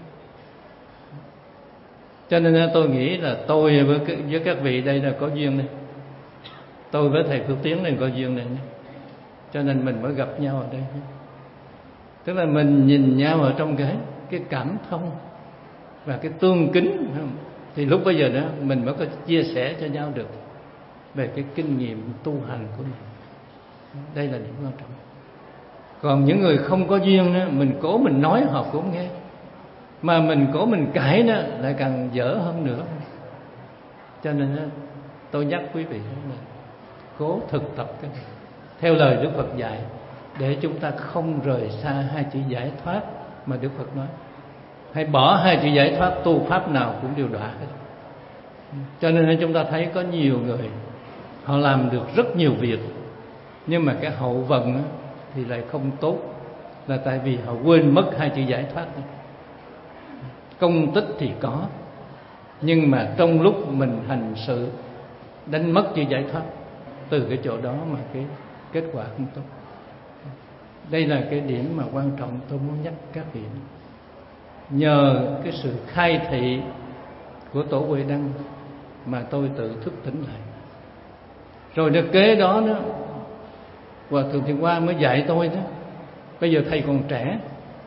Cho nên tôi nghĩ là tôi với, với các vị đây là có duyên đây. Tôi với thầy Phước Tiến này có duyên này. Cho nên mình mới gặp nhau ở đây. Tức là mình nhìn nhau ở trong cái cái cảm thông và cái tương kính, thì lúc bây giờ đó mình mới có chia sẻ cho nhau được về cái kinh nghiệm tu hành của mình. Đây là điểm quan trọng. Còn những người không có duyên đó, mình cố mình nói họ cũng nghe, mà mình cố mình cãi đó lại càng dở hơn nữa. Cho nên tôi nhắc quý vị là cố thực tập cái này theo lời Đức Phật dạy, để chúng ta không rời xa hai chữ giải thoát mà Đức Phật nói. Hãy bỏ hai chữ giải thoát, tu pháp nào cũng đều đọa hết. Cho nên chúng ta thấy có nhiều người họ làm được rất nhiều việc, nhưng mà cái hậu vận thì lại không tốt, là tại vì họ quên mất hai chữ giải thoát. Công tích thì có, nhưng mà trong lúc mình hành sự đánh mất chữ giải thoát, từ cái chỗ đó mà cái kết quả không tốt. Đây là cái điểm mà quan trọng tôi muốn nhắc các vị. Nhờ cái sự khai thị của Tổ Huệ Đăng mà tôi tự thức tỉnh lại. Rồi nó kế đó đó, Hòa Thượng Thiện Hoa mới dạy tôi đó. Bây giờ thầy còn trẻ,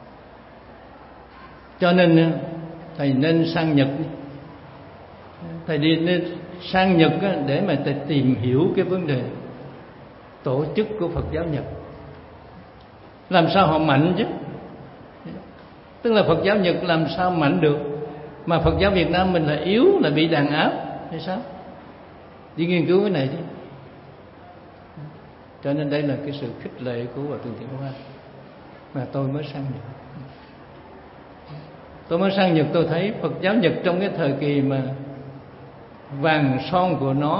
cho nên thầy nên sang Nhật. Thầy đi nên sang Nhật để mà thầy tìm hiểu cái vấn đề tổ chức của Phật giáo Nhật, làm sao họ mạnh chứ. Tức là Phật giáo Nhật làm sao mạnh được, mà Phật giáo Việt Nam mình là yếu, là bị đàn áp hay sao? Đi nghiên cứu cái này chứ. Cho nên đây là cái sự khích lệ của Hòa Thượng Thiện Hoa mà tôi mới sang Nhật. Tôi mới sang Nhật tôi thấy Phật giáo Nhật trong cái thời kỳ mà vàng son của nó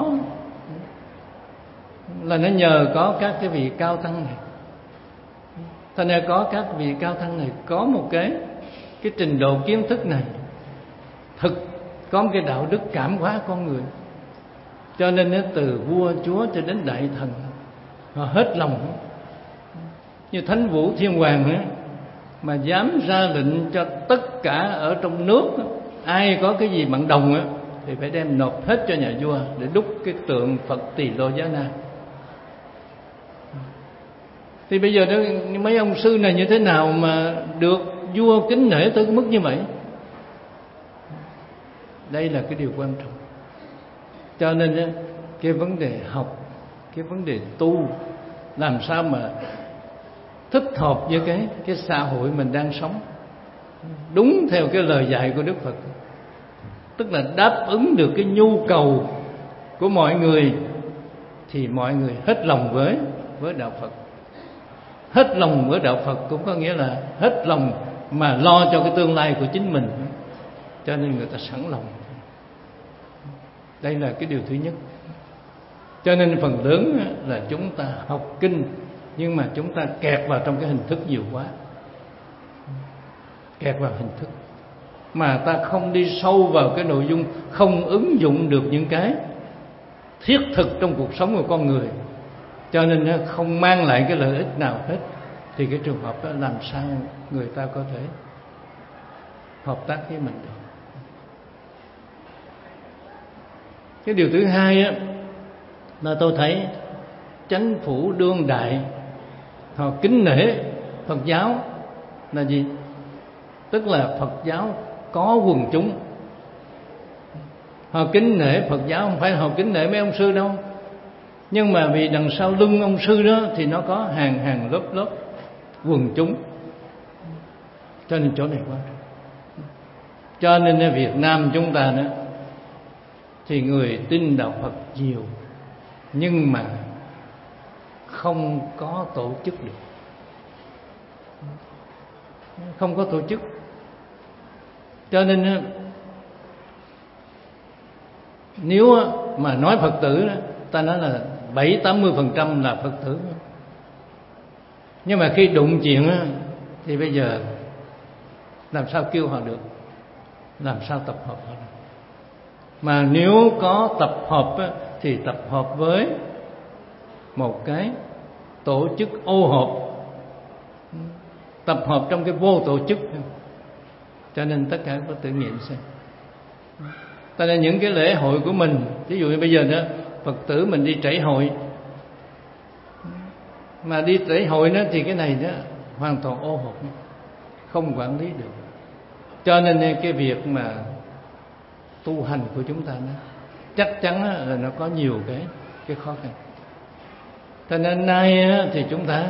là nó nhờ có các cái vị cao tăng này. Thành ra có các vị cao tăng này có một cái cái trình độ kiến thức này, thực có một cái đạo đức cảm hóa con người. Cho nên nó từ vua chúa cho đến đại thần họ hết lòng. Như Thánh Vũ Thiên Hoàng ấy, mà dám ra lệnh cho tất cả ở trong nước, ai có cái gì bằng đồng ấy, thì phải đem nộp hết cho nhà vua để đúc cái tượng Phật Tỳ Lô Giá Na. Thì bây giờ đó, mấy ông sư này như thế nào mà được vua kính nể tới mức như vậy? Đây là cái điều quan trọng. Cho nên cái vấn đề học, cái vấn đề tu, làm sao mà thích hợp với cái cái xã hội mình đang sống, đúng theo cái lời dạy của Đức Phật, tức là đáp ứng được cái nhu cầu của mọi người, thì mọi người hết lòng với với đạo Phật. Hết lòng với đạo Phật cũng có nghĩa là hết lòng mà lo cho cái tương lai của chính mình, cho nên người ta sẵn lòng. Đây là cái điều thứ nhất. Cho nên phần lớn là chúng ta học kinh, nhưng mà chúng ta kẹt vào trong cái hình thức nhiều quá, kẹt vào hình thức mà ta không đi sâu vào cái nội dung, không ứng dụng được những cái thiết thực trong cuộc sống của con người, cho nên không mang lại cái lợi ích nào hết. Thì cái trường hợp đó làm sao người ta có thể hợp tác với mình được. Cái điều thứ hai á, là tôi thấy chánh phủ đương đại họ kính nể Phật giáo là gì? Tức là Phật giáo có quần chúng. Họ kính nể Phật giáo không phải là họ kính nể mấy ông sư đâu, nhưng mà vì đằng sau lưng ông sư đó thì nó có hàng hàng lớp lớp quần chúng. Cho nên chỗ này quan trọng. Cho nên ở Việt Nam chúng ta đó thì người tin đạo Phật nhiều, nhưng mà không có tổ chức được, không có tổ chức. Cho nên nếu mà nói Phật tử, ta nói là bảy tám mươi phần trăm là Phật tử, nhưng mà khi đụng chuyện thì bây giờ làm sao kêu họ được, làm sao tập hợp họ được. Mà nếu có tập hợp thì tập hợp với một cái tổ chức ô hợp, tập hợp trong cái vô tổ chức. Cho nên tất cả có tự nghiệm xem. Tại là những cái lễ hội của mình, ví dụ như bây giờ đó Phật tử mình đi trảy hội, mà đi trảy hội đó thì cái này đó hoàn toàn ô hợp, không quản lý được. Cho nên cái việc mà tu hành của chúng ta đó, chắc chắn là nó có nhiều cái cái khó khăn. Cho nên nay thì chúng ta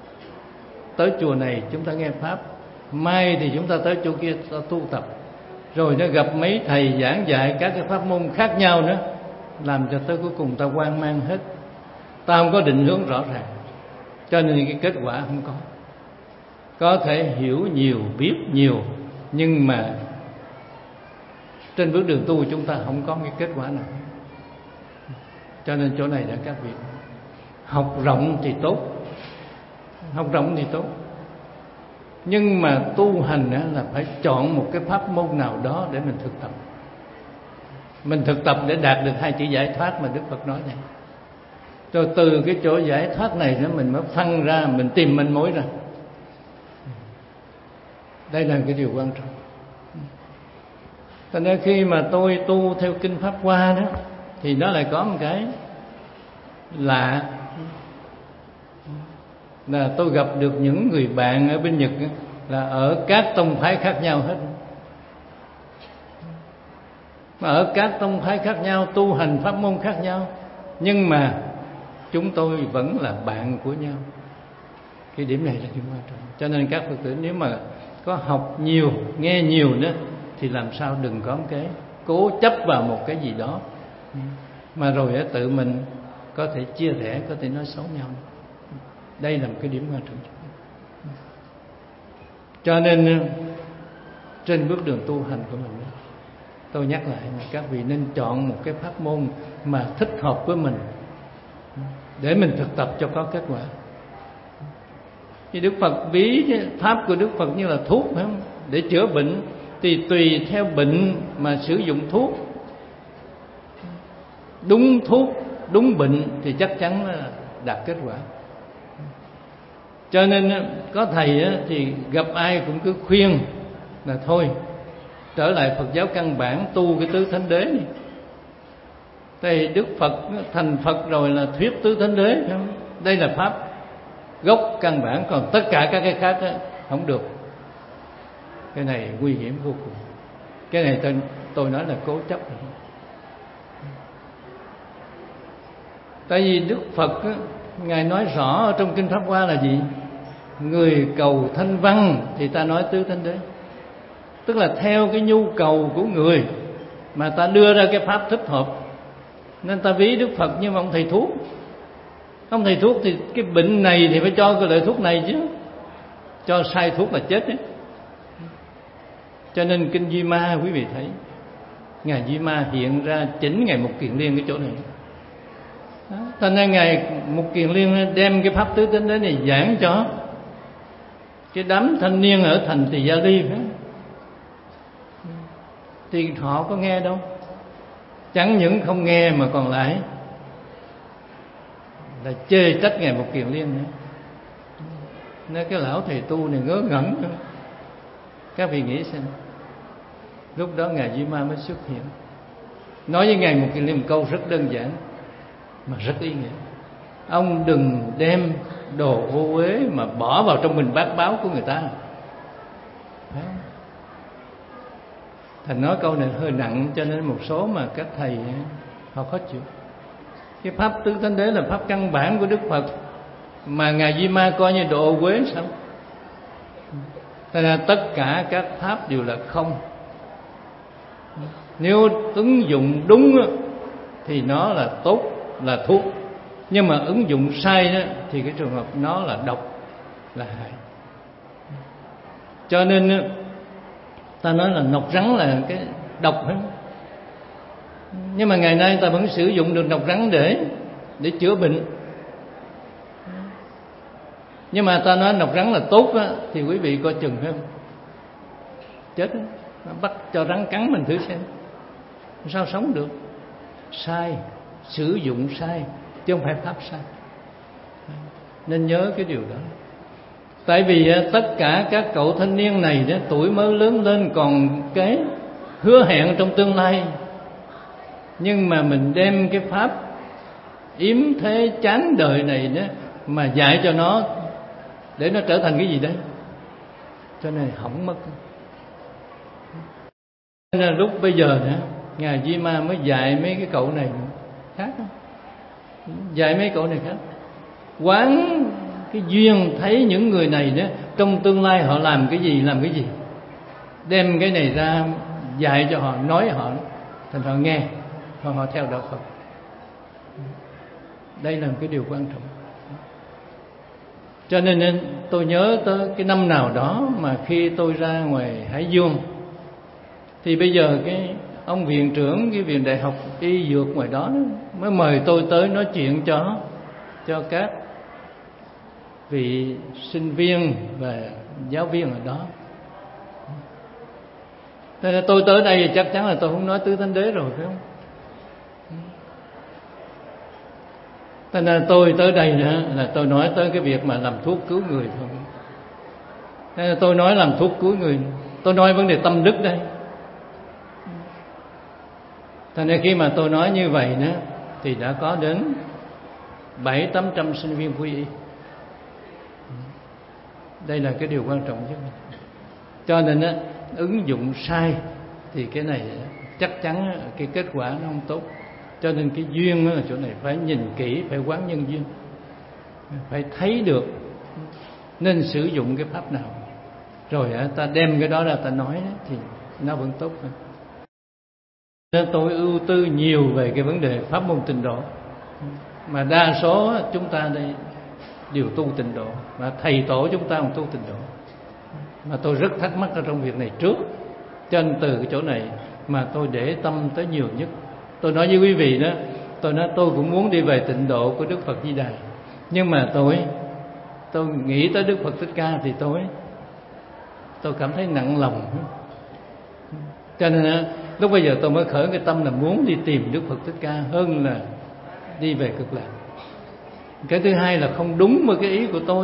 tới chùa này chúng ta nghe pháp, mai thì chúng ta tới chỗ kia ta tu tập. rồi nó gặp mấy thầy giảng dạy các cái pháp môn khác nhau nữa, làm cho tới cuối cùng ta hoang mang hết. Ta không có định hướng rõ ràng, cho nên cái kết quả không có. Có thể hiểu nhiều, biết nhiều, nhưng mà trên bước đường tu chúng ta không có cái kết quả nào. Cho nên chỗ này là các vị học rộng thì tốt, học rộng thì tốt, nhưng mà tu hành là phải chọn một cái pháp môn nào đó để mình thực tập. Mình thực tập để đạt được hai chữ giải thoát mà Đức Phật nói này. Rồi từ cái chỗ giải thoát này đó mình mới phân ra, mình tìm manh mối ra. Đây là cái điều quan trọng. Cho nên khi mà tôi tu theo Kinh Pháp Hoa đó, thì nó lại có một cái lạ, là tôi gặp được những người bạn ở bên Nhật là ở các tông phái khác nhau hết. Mà ở các tông phái khác nhau, tu hành pháp môn khác nhau, nhưng mà chúng tôi vẫn là bạn của nhau. Cái điểm này là điểm quan trọng. Cho nên các Phật tử nếu mà có học nhiều, nghe nhiều nữa, thì làm sao đừng có cái cố chấp vào một cái gì đó, mà rồi tự mình có thể chia rẽ, có thể nói xấu nhau. Đây là một cái điểm quan trọng. Cho nên trên bước đường tu hành của mình, tôi nhắc lại là các vị nên chọn một cái pháp môn mà thích hợp với mình để mình thực tập cho có kết quả. Thì Đức Phật ví pháp của Đức Phật như là thuốc, phải không? Để chữa bệnh thì tùy theo bệnh mà sử dụng thuốc. Đúng thuốc, đúng bệnh thì chắc chắn là đạt kết quả. Cho nên có thầy thì gặp ai cũng cứ khuyên là thôi trở lại Phật giáo căn bản, tu cái tứ thánh đế này. Thì Đức Phật thành Phật rồi là thuyết tứ thánh đế, phải không? Đây là pháp gốc căn bản, còn tất cả các cái khác đó, không được. Cái này nguy hiểm vô cùng. Cái này tôi, tôi nói là cố chấp. Tại vì Đức Phật á, Ngài nói rõ ở trong Kinh Pháp Hoa là gì? Người cầu thanh văn thì ta nói tứ thánh đế. Tức là theo cái nhu cầu của người mà ta đưa ra cái pháp thích hợp. Nên ta ví Đức Phật như một ông thầy thuốc. Ông thầy thuốc thì cái bệnh này thì phải cho cái loại thuốc này chứ, cho sai thuốc là chết ấy. Cho nên Kinh Duy Ma quý vị thấy, Ngài Duy Ma hiện ra chỉnh Ngài Mục Kiền Liên cái chỗ này. Thành ra Ngài Mục Kiền Liên đem cái pháp tứ thánh đế này giảng cho cái đám thanh niên ở thành Tỳ Gia Ly, phải không? Thì họ có nghe đâu. Chẳng những không nghe mà còn lại là chê trách Ngài Mục Kiền Liên nữa. Nên cái lão thầy tu này ngớ ngẩn nữa. Các vị nghĩ xem, lúc đó Ngài Duy Ma mới xuất hiện, nói với Ngài Mục Kiền Liên một câu rất đơn giản mà rất ý nghĩa: ông đừng đem đồ vô uế mà bỏ vào trong bình bát báo của người ta. Thành nói câu này hơi nặng, cho nên một số mà các thầy họ khó chịu. Cái pháp tứ thánh đế là pháp căn bản của Đức Phật, mà Ngài Duy Ma coi như đồ quế sao? Thế nên tất cả các pháp đều là không. Nếu ứng dụng đúng thì nó là tốt, là thuốc. Nhưng mà ứng dụng sai đó, thì cái trường hợp nó là độc, là hại. Cho nên ta nói là nọc rắn là cái độc hết. Nhưng mà ngày nay ta vẫn sử dụng được nọc rắn để để chữa bệnh. Nhưng mà ta nói nọc rắn là tốt á, thì quý vị coi chừng phải không? Chết á, bắt cho rắn cắn mình thử xem, sao sống được? Sai, sử dụng sai, chứ không phải pháp sai. Nên nhớ cái điều đó. Tại vì tất cả các cậu thanh niên này đó, tuổi mới lớn lên còn cái hứa hẹn trong tương lai. Nhưng mà mình đem cái pháp yếm thế chán đời này đó mà dạy cho nó, để nó trở thành cái gì đấy, cho nên hỏng mất. Nên là lúc bây giờ nữa, Ngài Duy Ma mới dạy mấy cái cậu này khác, dạy mấy cậu này khác, quán cái duyên, thấy những người này đó trong tương lai họ làm cái gì làm cái gì, đem cái này ra dạy cho họ, nói họ, thành họ nghe, họ, họ theo đạo Phật. Đây là một cái điều quan trọng. Cho nên tôi nhớ tới cái năm nào đó mà khi tôi ra ngoài Hải Dương, thì bây giờ cái ông viện trưởng cái viện đại học y dược ngoài đó mới mời tôi tới nói chuyện cho cho các vị sinh viên và giáo viên ở đó. Thế nên tôi tới đây thì chắc chắn là tôi không nói tứ thánh đế rồi, phải không? Thế nên tôi tới đây nữa là tôi nói tới cái việc mà làm thuốc cứu người thôi. Thế nên tôi nói làm thuốc cứu người, tôi nói vấn đề tâm đức đây. Thế nên khi mà tôi nói như vậy nữa thì đã có đến bảy tám trăm sinh viên quy y. Đây là cái điều quan trọng nhất. Cho nên á, ứng dụng sai thì cái này chắc chắn cái kết quả nó không tốt. Cho nên cái duyên ở chỗ này phải nhìn kỹ, phải quán nhân duyên, phải thấy được nên sử dụng cái pháp nào, rồi ta đem cái đó ra ta nói thì nó vẫn tốt hơn. Nên tôi ưu tư nhiều về cái vấn đề pháp môn tịnh độ, mà đa số chúng ta đây đều tu tịnh độ, và thầy tổ chúng ta cũng tu tịnh độ. Mà tôi rất thắc mắc ở trong việc này trước, cho nên từ cái chỗ này mà tôi để tâm tới nhiều nhất. Tôi nói với quý vị đó, tôi nói tôi cũng muốn đi về tịnh độ của Đức Phật Di Đà, nhưng mà tôi tôi nghĩ tới Đức Phật Thích Ca thì tôi tôi cảm thấy nặng lòng. Cho nên lúc bây giờ tôi mới khởi cái tâm là muốn đi tìm Đức Phật Thích Ca hơn là đi về Cực Lạc. Cái thứ hai là không đúng với cái ý của tôi.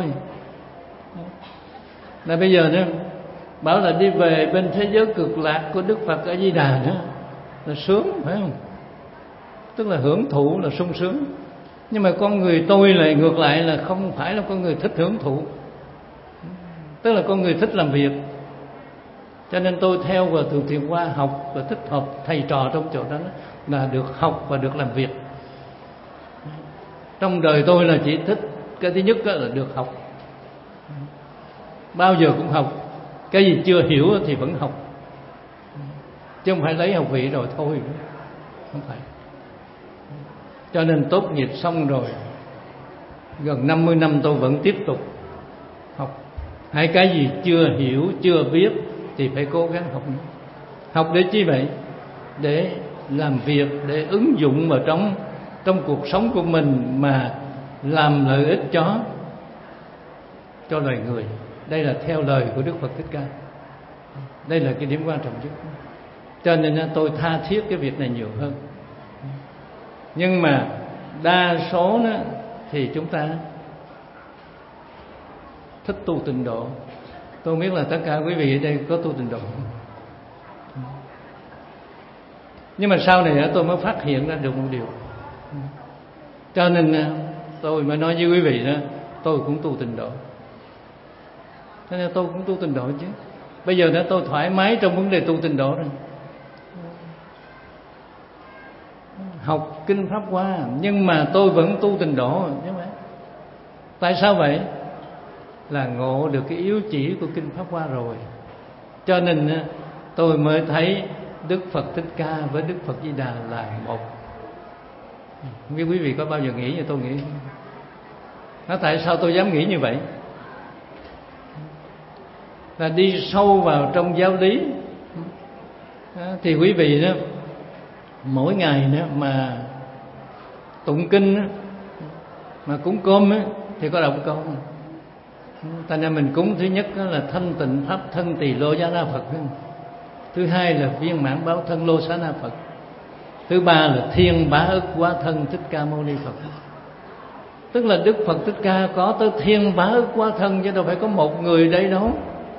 Là bây giờ đó bảo là đi về bên thế giới Cực Lạc của Đức Phật A Di Đà đó là sướng, phải không? Tức là hưởng thụ, là sung sướng. Nhưng mà con người tôi lại ngược lại là không phải là con người thích hưởng thụ, tức là con người thích làm việc. Cho nên tôi theo vào Thượng Thiện Hoa học và thích hợp thầy trò trong chỗ đó là được học và được làm việc. Trong đời tôi là chỉ thích cái thứ nhất là được học, bao giờ cũng học. Cái gì chưa hiểu thì vẫn học, chứ không phải lấy học vị rồi thôi, không phải. Cho nên tốt nghiệp xong rồi gần năm mươi năm tôi vẫn tiếp tục học. Hay cái gì chưa hiểu, chưa biết thì phải cố gắng học nữa. Học để chi vậy? Để làm việc, để ứng dụng vào trong trong cuộc sống của mình mà làm lợi ích cho cho loài người. Đây là theo lời của Đức Phật Thích Ca. Đây là cái điểm quan trọng nhất. Cho nên tôi tha thiết cái việc này nhiều hơn. Nhưng mà đa số đó thì chúng ta thích tu tịnh độ. Tôi biết là tất cả quý vị ở đây có tu tịnh độ, nhưng mà sau này tôi mới phát hiện ra được một điều. Cho nên tôi mới nói với quý vị đó, tôi cũng tu tịnh độ. Cho nên tôi cũng tu tịnh độ chứ. Bây giờ đã tôi thoải mái trong vấn đề tu tịnh độ rồi. Học kinh Pháp Hoa nhưng mà tôi vẫn tu tịnh độ. Tại sao vậy? Là ngộ được cái yếu chỉ của kinh Pháp Hoa rồi. Cho nên tôi mới thấy Đức Phật Thích Ca với Đức Phật Di Đà là một. Không biết quý vị có bao giờ nghĩ như tôi nghĩ không? Nó tại sao tôi dám nghĩ như vậy? Là đi sâu vào trong giáo lý thì quý vị đó mỗi ngày đó mà tụng kinh đó, mà cúng cơm đó, thì có động công. Thành ra mình cúng thứ nhất là thanh tịnh pháp thân tỳ lô giá na Phật, thứ hai là viên mãn báo thân lô xá na Phật, thứ ba là thiên bá ức quá thân Thích Ca Mâu Ni Phật. Tức là Đức Phật Thích Ca có tới thiên bá ức quá thân, chứ đâu phải có một người đây đâu,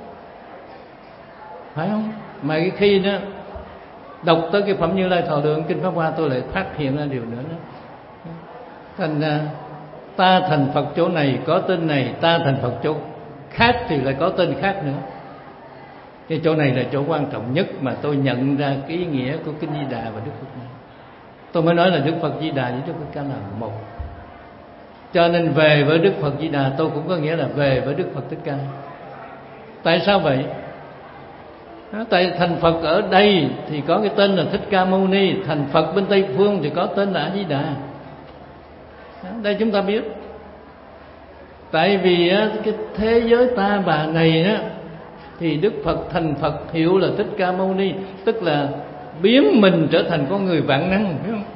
phải không? Mà khi đó đọc tới cái phẩm Như Lai Thọ Lượng kinh Pháp Hoa, tôi lại phát hiện ra điều nữa đó. Thành ra ta thành Phật chỗ này có tên này, ta thành Phật chỗ khác thì lại có tên khác nữa. Cái chỗ này là chỗ quan trọng nhất mà tôi nhận ra cái ý nghĩa của kinh Di Đà và Đức Phật này. Tôi mới nói là Đức Phật Di Đà với Đức Phật Ca là một. Cho nên về với Đức Phật Di Đà tôi cũng có nghĩa là về với Đức Phật Thích Ca. Tại sao vậy? Tại thành Phật ở đây thì có cái tên là Thích Ca Mâu Ni, thành Phật bên Tây Phương thì có tên là A Di Đà. Đây chúng ta biết. Tại vì cái thế giới ta bà này đó, thì Đức Phật thành Phật hiệu là Thích Ca Mâu Ni, tức là biến mình trở thành con người vạn năng, biết không?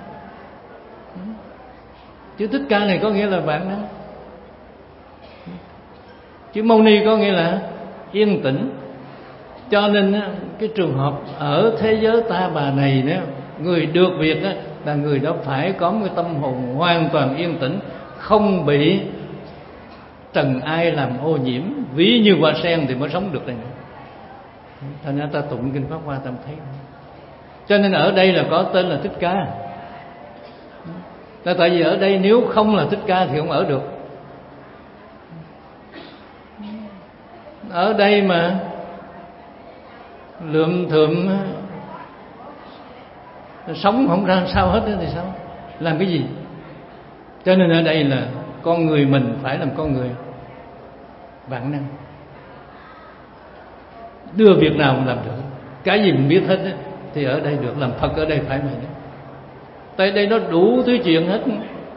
Chữ Thích Ca này có nghĩa là vạn năng, chữ Mâu Ni có nghĩa là yên tĩnh. Cho nên cái trường hợp ở thế giới ta bà này đó, người được việc đó, là người đó phải có một cái tâm hồn hoàn toàn yên tĩnh, không bị trần ai làm ô nhiễm, ví như hoa sen thì mới sống được đây nữa. Thành ra ta tụng kinh Pháp Hoa ta thấy. Cho nên ở đây là có tên là Thích Ca. Là tại vì ở đây nếu không là Thích Ca thì không ở được. Ở đây mà lượm thượm sống không ra sao hết thì sao? Làm cái gì? Cho nên ở đây là con người mình phải làm con người vạn năng, đưa việc nào cũng làm được. Cái gì mình biết hết ấy, thì ở đây được. Làm Phật ở đây phải vậy đó. Tại đây nó đủ thứ chuyện hết.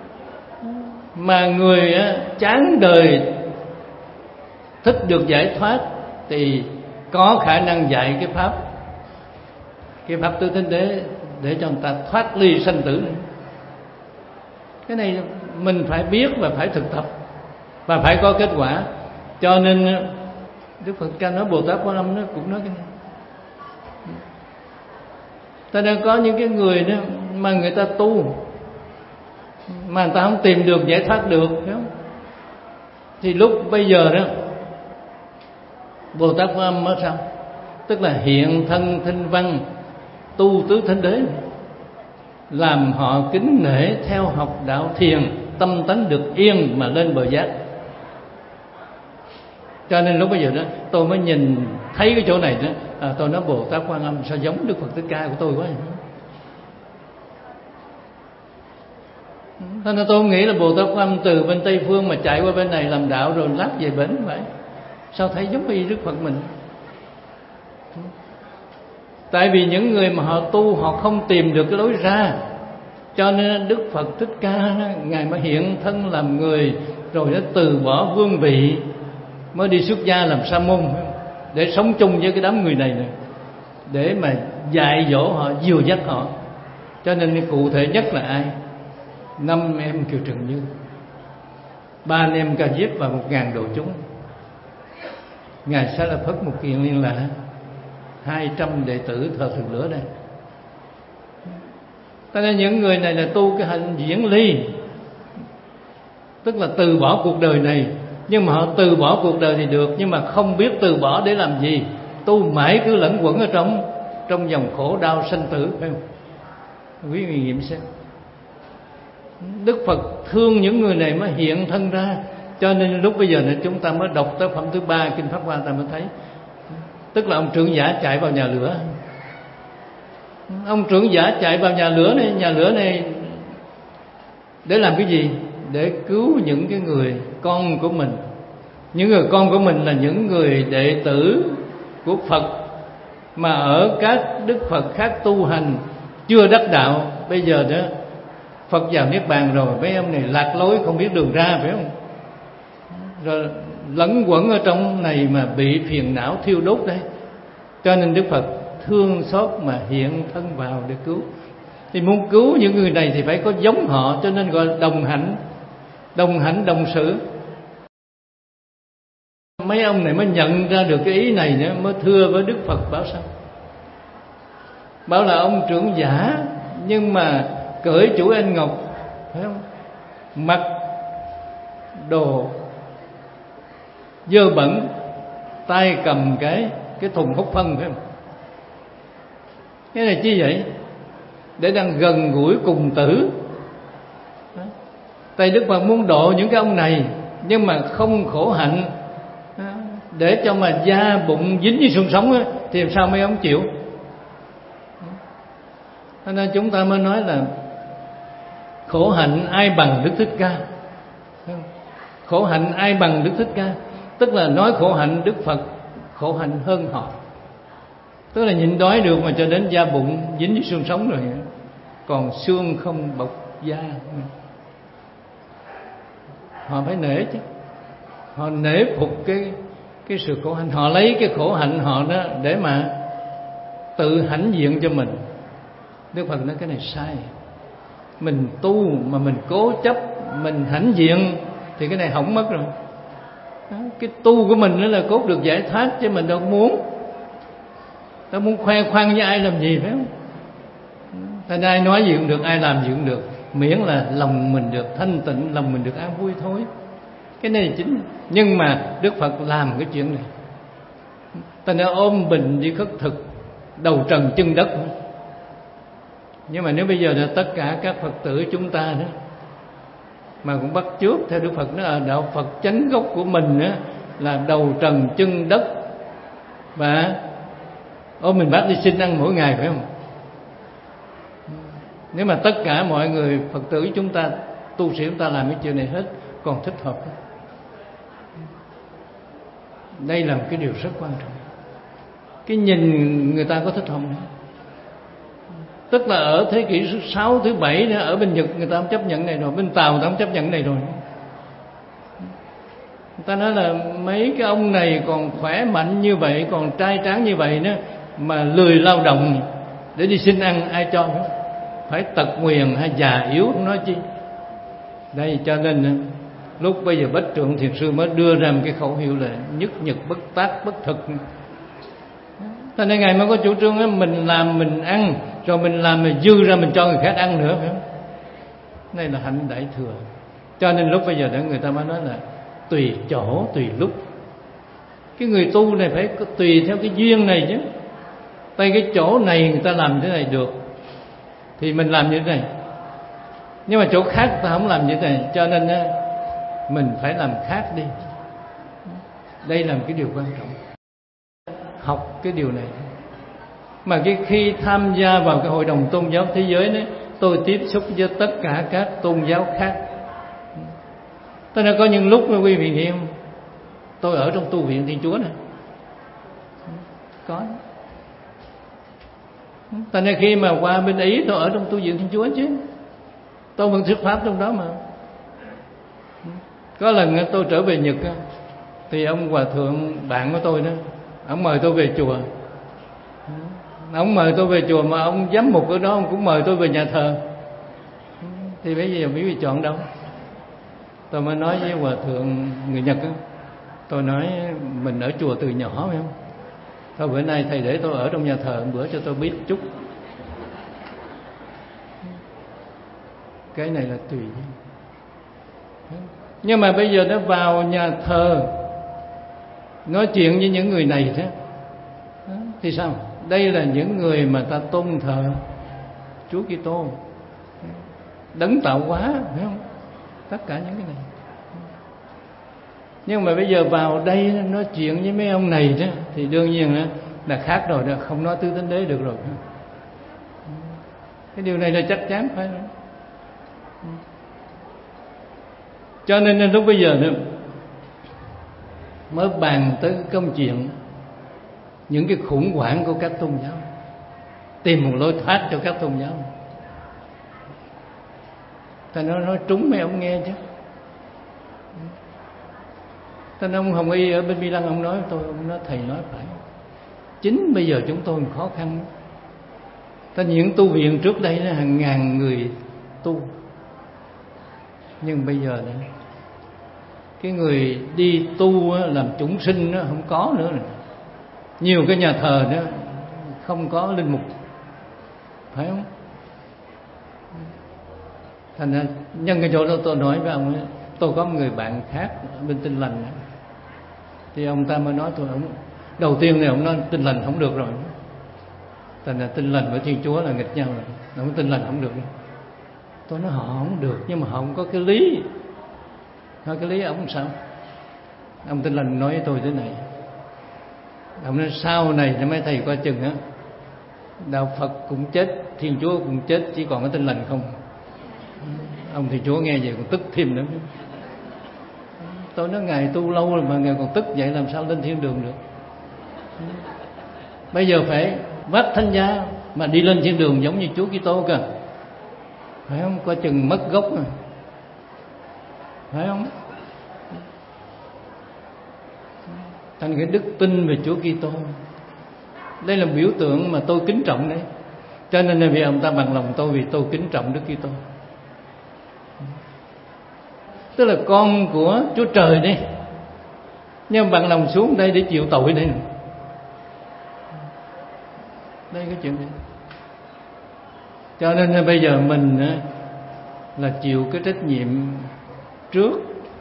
Mà người á, chán đời thích được giải thoát thì có khả năng dạy cái pháp, cái pháp tứ thánh đế để cho người ta thoát ly sanh tử này. Cái này mình phải biết và phải thực tập và phải có kết quả. Cho nên Đức Phật ca nói, Bồ Tát Quan Âm nó cũng nói cái này. Ta đang có những cái người đó mà người ta tu mà người ta không tìm được giải thoát được, phải không? Thì lúc bây giờ đó Bồ Tát Quan Âm mới sao? Tức là hiện thân thinh văn tu tứ thánh đế, làm họ kính nể theo học đạo thiền, tâm tánh được yên mà lên bờ giác. Cho nên lúc bây giờ đó tôi mới nhìn thấy cái chỗ này đó, à, tôi nói Bồ Tát Quan Âm sao giống Đức Phật Thích Ca của tôi quá. Thế nên tôi nghĩ là Bồ Tát Quan Âm từ bên Tây Phương mà chạy qua bên này làm đạo rồi lát về bển vậy. Sao thấy giống y Đức Phật mình? Tại vì những người mà họ tu họ không tìm được cái lối ra. Cho nên Đức Phật Thích Ca Ngài mới hiện thân làm người, rồi nó từ bỏ vương vị mới đi xuất gia làm sa môn để sống chung với cái đám người này này, để mà dạy dỗ họ, dìu dắt họ. Cho nên cụ thể nhất là ai? Năm em Kiều Trần Như, ba anh em Ca Diếp và một ngàn độ chúng. Ngài Xá Lợi Phất một kiện liên là hai trăm đệ tử thờ Thượng Lửa đây. Cho nên những người này là tu cái hành diễn ly, tức là từ bỏ cuộc đời này. Nhưng mà họ từ bỏ cuộc đời thì được, nhưng mà không biết từ bỏ để làm gì. Tu mãi cứ lẫn quẩn ở trong trong dòng khổ đau sanh tử, phải không? Quý vị nghiệm xem. Đức Phật thương những người này mới hiện thân ra. Cho nên lúc bây giờ này chúng ta mới đọc tới phẩm thứ ba kinh Pháp Hoa, ta mới thấy. Tức là ông trưởng giả chạy vào nhà lửa. Ông trưởng giả chạy vào nhà lửa này, nhà lửa này để làm cái gì? Để cứu những cái người con của mình. Những người con của mình là những người đệ tử của Phật mà ở các Đức Phật khác tu hành chưa đắc đạo. Bây giờ đó Phật vào Niết Bàn rồi, mấy ông này lạc lối không biết đường ra, phải không? Rồi lẫn quẩn ở trong này mà bị phiền não thiêu đốt đấy. Cho nên Đức Phật thương xót mà hiện thân vào để cứu. Thì muốn cứu những người này thì phải có giống họ, cho nên gọi là đồng hạnh, đồng hạnh đồng sự. Mấy ông này mới nhận ra được cái ý này nữa, mới thưa với Đức Phật bảo sao? Bảo là ông trưởng giả nhưng mà cởi chuỗi anh ngọc, phải không? Mặc đồ dơ bẩn, tay cầm cái cái thùng hút phân, phải không? Cái này chi vậy? Để đang gần gũi cùng tử. Tại Đức Phật muốn độ những cái ông này, nhưng mà không khổ hạnh, để cho mà da bụng dính với xương sống ấy, thì làm sao mấy ông chịu? Cho nên chúng ta mới nói là khổ hạnh ai bằng Đức Thích Ca. Khổ hạnh ai bằng Đức Thích Ca, tức là nói khổ hạnh Đức Phật khổ hạnh hơn họ. Tức là nhịn đói được mà cho đến da bụng dính với xương sống rồi, còn xương không bọc da. Họ phải nể chứ, họ nể phục cái cái sự khổ hạnh, họ lấy cái khổ hạnh họ đó để mà tự hãnh diện cho mình. Đức Phật nói cái này sai. Mình tu mà mình cố chấp, mình hãnh diện thì cái này hỏng mất rồi. Đó, cái tu của mình đó là cốt được giải thoát, chứ mình đâu muốn đâu muốn khoe khoang với ai làm gì, phải không? Thành ai nói gì cũng được, ai làm gì cũng được, miễn là lòng mình được thanh tịnh, lòng mình được an vui thôi. Cái này là chính. Nhưng mà Đức Phật làm cái chuyện này, ta đã ôm bình đi khất thực, đầu trần chân đất. Nhưng mà nếu bây giờ là tất cả các Phật tử chúng ta đó mà cũng bắt chước theo Đức Phật, nó là đạo Phật chánh gốc của mình đó, là đầu trần chân đất, và ôm mình bát đi xin ăn mỗi ngày, phải không? Nếu mà tất cả mọi người Phật tử chúng ta, tu sĩ chúng ta làm cái chuyện này hết, còn thích hợp không? Đây là một cái điều rất quan trọng. Cái nhìn người ta có thích không? Tức là ở thế kỷ thứ sáu, thứ bảy nữa, ở bên Nhật người ta không chấp nhận này rồi, bên Tàu người ta không chấp nhận này rồi. Người ta nói là mấy cái ông này còn khỏe mạnh như vậy, còn trai tráng như vậy nữa, mà lười lao động để đi xin ăn, ai cho? Phải tật nguyền hay già yếu không nói chi. Đây cho nên lúc bây giờ Bách Trượng Thiền Sư mới đưa ra một cái khẩu hiệu là nhất nhật bất tác bất thực. Cho nên Ngài mới có chủ trương đó, mình làm mình ăn, rồi mình làm mình dư ra mình cho người khác ăn nữa, phải không? Đây là hạnh đại thừa. Cho nên lúc bây giờ đó người ta mới nói là tùy chỗ tùy lúc. Cái người tu này phải tùy theo cái duyên này chứ. Tại cái chỗ này người ta làm thế này được thì mình làm như thế này, nhưng mà chỗ khác ta không làm như thế này, cho nên mình phải làm khác đi. Đây là một cái điều quan trọng. Học cái điều này. Mà cái khi tham gia vào cái hội đồng tôn giáo thế giới đó, tôi tiếp xúc với tất cả các tôn giáo khác. Tôi đã có những lúc mà quý vị hiểu không, tôi ở trong tu viện Thiên Chúa này có. Tại nên khi mà qua bên Ý, tôi ở trong tu viện Thiên Chúa chứ, tôi vẫn thuyết pháp trong đó mà. Có lần tôi trở về Nhật thì ông hòa thượng bạn của tôi đó, ông mời tôi về chùa. Ông mời tôi về chùa mà ông giám mục ở đó ông cũng mời tôi về nhà thờ. Thì bây giờ quý vị chọn đâu? Tôi mới nói với hòa thượng người Nhật đó, tôi nói mình ở chùa từ nhỏ phải không? Thôi bữa nay thầy để tôi ở trong nhà thờ một bữa cho tôi biết chút. Cái này là tùy. Nhưng mà bây giờ nó vào nhà thờ nói chuyện với những người này thế thì sao? Đây là những người mà ta tôn thờ Chúa Kitô, đấng tạo hóa, phải không? Tất cả những cái này. Nhưng mà bây giờ vào đây nói chuyện với mấy ông này đó thì đương nhiên là khác rồi đó, không nói tứ thánh đế được rồi. Cái điều này là chắc chắn phải rồi. Cho nên lúc bây giờ nữa mới bàn tới công chuyện những cái khủng hoảng của các tôn giáo, tìm một lối thoát cho các tôn giáo. Ta nói, nói trúng mấy ông nghe chứ. Ta nói ông Hồng Y ở bên Milan, ông nói tôi, ông nói thầy nói phải. Chính bây giờ chúng tôi khó khăn. Ta những tu viện trước đây là hàng ngàn người tu, nhưng bây giờ này, cái người đi tu làm chúng sinh nó không có nữa rồi. Nhiều cái nhà thờ đó không có linh mục, phải không? Thành ra nhân cái chỗ đó tôi nói với ông ấy, tôi có một người bạn khác bên Tin Lành đó. Thì ông ta mới nói tôi, ông đầu tiên này ông nói Tin Lành không được rồi. Thành ra Tin Lành với Thiên Chúa là nghịch nhau rồi, ông Tin Lành không được. Tôi nói họ không được, nhưng mà họ không có cái lý. Nói cái lý ông sao? Ông Tin Lành nói với tôi thế này, ông nói sau này cho mấy thầy coi chừng á, đạo Phật cũng chết, Thiên Chúa cũng chết, chỉ còn cái Tin Lành không. Ông Thiên Chúa nghe vậy còn tức thêm nữa. Tôi nói ngài tu lâu rồi mà ngài còn tức vậy, làm sao lên thiên đường được? Bây giờ phải vác thánh giá mà đi lên thiên đường giống như Chúa Kitô cơ, phải không? Coi chừng mất gốc rồi, phải không? Thành cái đức tin về Chúa Kitô, đây là biểu tượng mà tôi kính trọng đấy. Cho nên là vì ông ta bằng lòng tôi, vì tôi kính trọng Đức Kitô. Tức là con của Chúa Trời đấy, nhưng bằng lòng xuống đây để chịu tội đây. Đây cái chuyện này. Cho nên là bây giờ mình là chịu cái trách nhiệm trước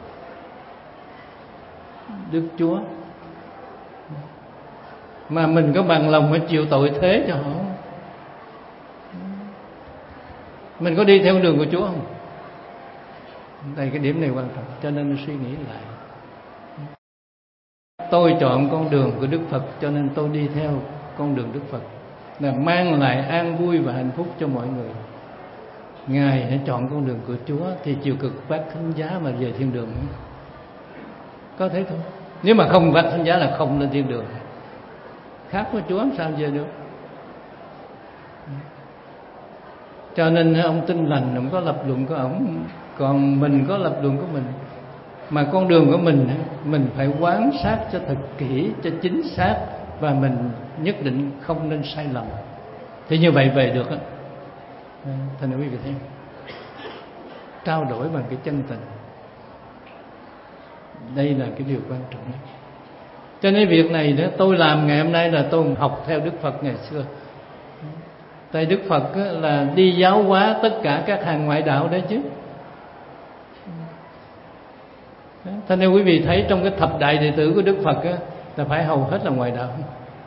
Đức Chúa, mà mình có bằng lòng phải chịu tội thế cho họ? Mình có đi theo đường của Chúa không? Đây cái điểm này quan trọng, cho nên suy nghĩ lại. Tôi chọn con đường của Đức Phật, cho nên tôi đi theo con đường Đức Phật, là mang lại an vui và hạnh phúc cho mọi người. Ngài hãy chọn con đường của Chúa thì chịu cực vác thánh giá mà về thiên đường. Có thế thôi. Nếu mà không vác thánh giá là không lên thiên đường. Khác với Chúa sao về được? Cho nên ông Tin Lành ông có lập luận của ông, còn mình có lập luận của mình. Mà con đường của mình mình phải quan sát cho thật kỹ, cho chính xác, và mình nhất định không nên sai lầm. Thì như vậy về được á. Thành quý vị thấy, trao đổi bằng cái chân tình, đây là cái điều quan trọng nhất. Cho nên việc này đó tôi làm ngày hôm nay là tôi học theo Đức Phật ngày xưa. Tại Đức Phật là đi giáo hóa tất cả các hàng ngoại đạo đấy chứ. Thế nên quý vị thấy trong cái thập đại đệ tử của Đức Phật á, là phải hầu hết là ngoại đạo.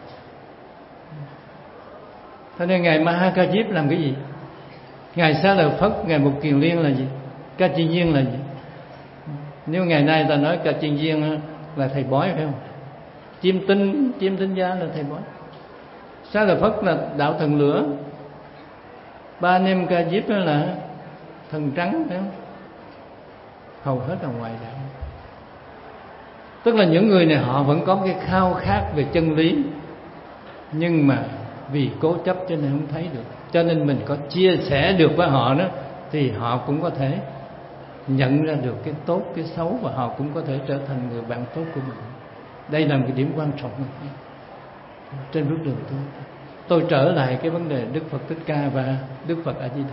Thế nên Ngài Ma Ha Ca Diếp làm cái gì? Ngài Xá Lợi Phất, Ngài Mục Kiền Liên là gì? Ca Chi Viên là gì? Nếu ngày nay ta nói Ca Chi Viên là thầy bói phải không? Chiêm tinh, chiêm tinh gia là thầy bói. Xá Lợi Phất là đạo thần lửa. Ba anh em Ca Diếp là thần trắng phải không? Hầu hết là ngoại đạo. Tức là những người này họ vẫn có cái khao khát về chân lý, nhưng mà vì cố chấp cho nên không thấy được. Cho nên mình có chia sẻ được với họ đó, thì họ cũng có thể nhận ra được cái tốt, cái xấu, và họ cũng có thể trở thành người bạn tốt của mình. Đây là một cái điểm quan trọng trên bước đường tôi. Tôi trở lại cái vấn đề Đức Phật Thích Ca và Đức Phật A Di Đà.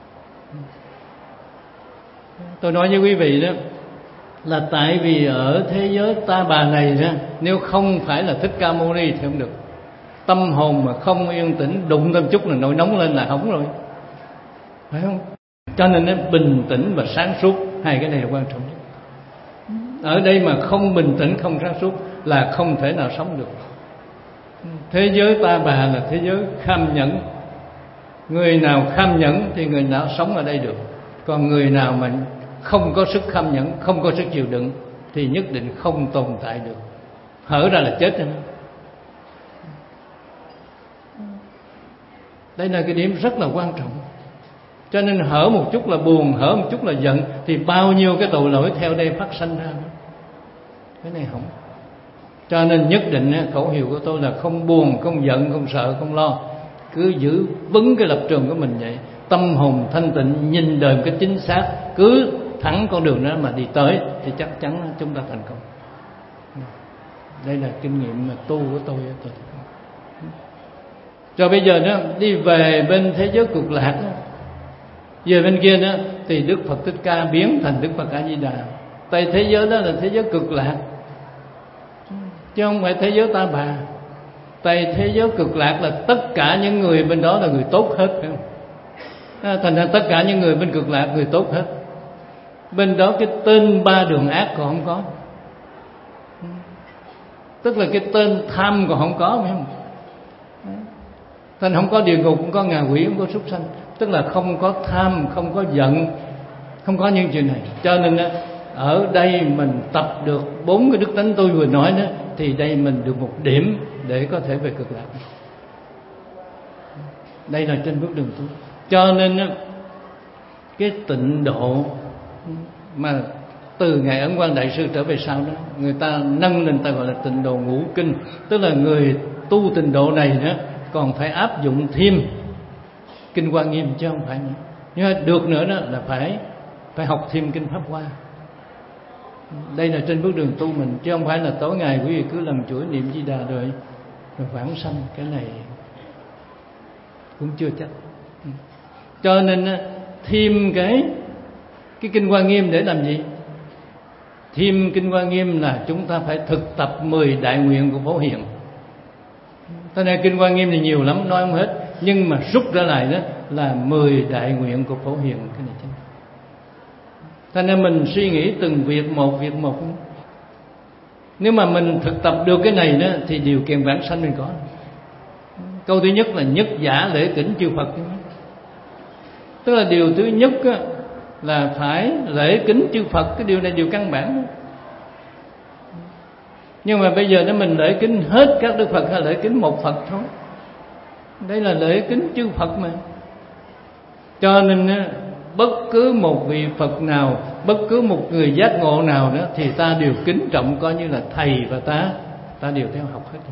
Tôi nói với quý vị đó, là tại vì ở thế giới ta bà này đó, nếu không phải là Thích Ca Mâu Ni thì không được. Tâm hồn mà không yên tĩnh, đụng thêm chút là nổi nóng lên là hỏng rồi, phải không? Cho nên nó bình tĩnh và sáng suốt, hai cái này là quan trọng nhất. Ở đây mà không bình tĩnh, không sáng suốt là không thể nào sống được. Thế giới ta bà là thế giới kham nhẫn. Người nào kham nhẫn thì người nào sống ở đây được. Còn người nào mà không có sức kham nhẫn, không có sức chịu đựng thì nhất định không tồn tại được. Hở ra là chết rồi. Đây là cái điểm rất là quan trọng. Cho nên hở một chút là buồn, hở một chút là giận, thì bao nhiêu cái tội lỗi theo đây phát sinh ra. Cái này không. Cho nên nhất định khẩu hiệu của tôi là không buồn, không giận, không sợ, không lo. Cứ giữ vững cái lập trường của mình vậy. Tâm hồn thanh tịnh, nhìn đời một cái chính xác, cứ thẳng con đường đó mà đi tới thì chắc chắn chúng ta thành công. Đây là kinh nghiệm mà tu của tôi. tôi. Rồi bây giờ đó đi về bên thế giới cực lạc đó, về bên kia đó thì Đức Phật Thích Ca biến thành Đức Phật A Di Đà. Tại thế giới đó là thế giới cực lạc, chứ không phải thế giới ta bà. Tại thế giới cực lạc là tất cả những người bên đó là người tốt hết, phải không? À, thành ra tất cả những người bên cực lạc người tốt hết. Bên đó cái tên ba đường ác còn không có, tức là cái tên tham còn không có, phải không? Thành không có địa ngục, không có ngạ quỷ, không có súc sanh. Tức là không có tham, không có giận, không có những chuyện này. Cho nên ở đây mình tập được bốn cái đức tánh tôi vừa nói đó, thì đây mình được một điểm để có thể về cực lạc. Đây là trên bước đường tu. Cho nên cái tịnh độ mà từ ngày Ấn Quang Đại Sư trở về sau đó, người ta nâng lên ta gọi là tịnh độ ngũ kinh. Tức là người tu tịnh độ này nữa còn phải áp dụng thêm kinh Hoa Nghiêm chứ không phải nữa. Nhưng mà được nữa đó là phải phải học thêm kinh Pháp Hoa. Đây là trên bước đường tu mình, chứ không phải là tối ngày quý vị cứ làm chuỗi niệm Di Đà rồi rồi vãng sanh. Cái này cũng chưa chắc. Cho nên thêm cái cái kinh Hoa Nghiêm để làm gì? Thêm kinh Hoa Nghiêm là chúng ta phải thực tập mười đại nguyện của Phổ Hiền. Thế nên kinh Hoa Nghiêm thì nhiều lắm, nói không hết, nhưng mà rút ra lại đó là mười đại nguyện của Phổ Hiền. Cái này chứ. Thế nên mình suy nghĩ từng việc một, việc một. Nếu mà mình thực tập được cái này đó thì điều kiện vãng sanh mình có. Câu thứ nhất là nhất giả lễ kính chư Phật. Tức là điều thứ nhất á, là phải lễ kính chư Phật. Cái điều này điều căn bản. Nhưng mà bây giờ nếu mình lễ kính hết các Đức Phật hay lễ kính một Phật thôi, đây là lễ kính chư Phật mà. Cho nên bất cứ một vị Phật nào, bất cứ một người giác ngộ nào đó thì ta đều kính trọng, coi như là thầy, và ta ta đều theo học hết.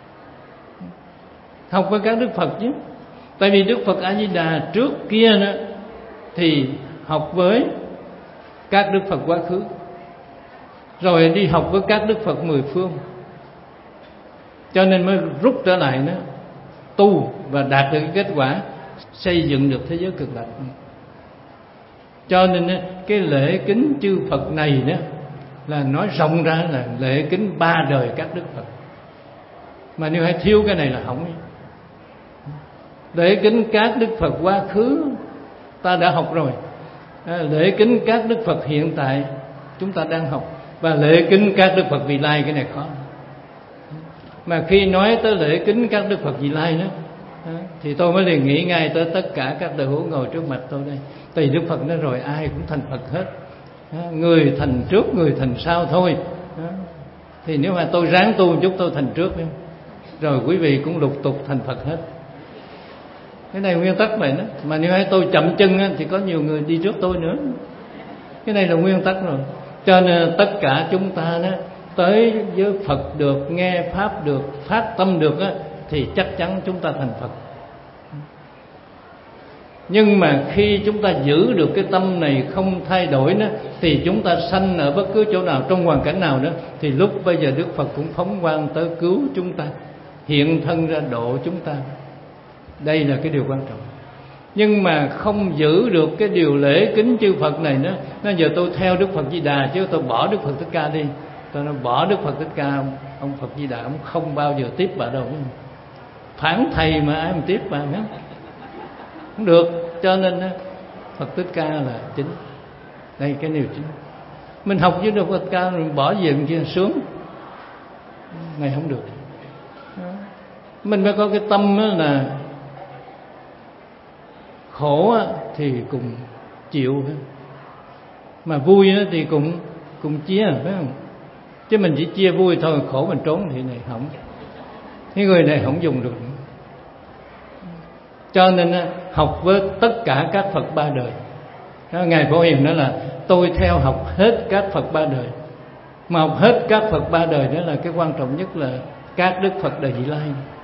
Học với các Đức Phật chứ. Tại vì Đức Phật A Di Đà trước kia đó thì học với các Đức Phật quá khứ, rồi đi học với các Đức Phật mười phương, cho nên mới rút trở lại đó tu và đạt được cái kết quả xây dựng được thế giới cực lạc. Cho nên cái lễ kính chư Phật này đó là nói rộng ra là lễ kính ba đời các Đức Phật. Mà nếu hay thiếu cái này là hỏng. Lễ kính các Đức Phật quá khứ ta đã học rồi, lễ kính các Đức Phật hiện tại chúng ta đang học, và lễ kính các Đức Phật vị lai, cái này khó. Mà khi nói tới lễ kính các Đức Phật vị lai đó thì tôi mới liền nghĩ ngay tới tất cả các đại hữu ngồi trước mặt tôi đây. Tại Đức Phật nói rồi ai cũng thành Phật hết, người thành trước người thành sau thôi. Thì nếu mà tôi ráng tu một chút tôi thành trước, rồi quý vị cũng lục tục thành Phật hết. Cái này nguyên tắc vậy đó. Mà nếu hay tôi chậm chân thì có nhiều người đi trước tôi nữa. Cái này là nguyên tắc rồi. Cho nên tất cả chúng ta đó tới với Phật được, nghe Pháp được, phát tâm được á, thì chắc chắn chúng ta thành Phật. Nhưng mà khi chúng ta giữ được cái tâm này không thay đổi đó, thì chúng ta sanh ở bất cứ chỗ nào, trong hoàn cảnh nào đó, thì lúc bây giờ Đức Phật cũng phóng quang tới cứu chúng ta, hiện thân ra độ chúng ta. Đây là cái điều quan trọng. Nhưng mà không giữ được cái điều lễ kính chư Phật này đó, nó giờ tôi theo Đức Phật Di Đà chứ tôi bỏ Đức Phật Thích Ca đi. Tôi nói bỏ Đức Phật Thích Ca, ông Phật Di Đà ông không bao giờ tiếp bà đâu. Phản thầy mà ai mà tiếp bà nữa. Không được. Cho nên Phật Thích Ca là chính. Đây cái điều chính. Mình học với Đức Phật Thích Ca rồi bỏ về bên kia sướng. Này không được. Mình phải có cái tâm là khổ thì cùng chịu, mà vui thì cũng cùng chia, phải không? Chứ mình chỉ chia vui thôi, khổ mình trốn thì này không. Cái người này không dùng được. Cho nên học với tất cả các Phật ba đời. Ngài Phổ Hiền nói là tôi theo học hết các Phật ba đời. Mà học hết các Phật ba đời đó là cái quan trọng nhất là các Đức Phật Đại Vị Lai.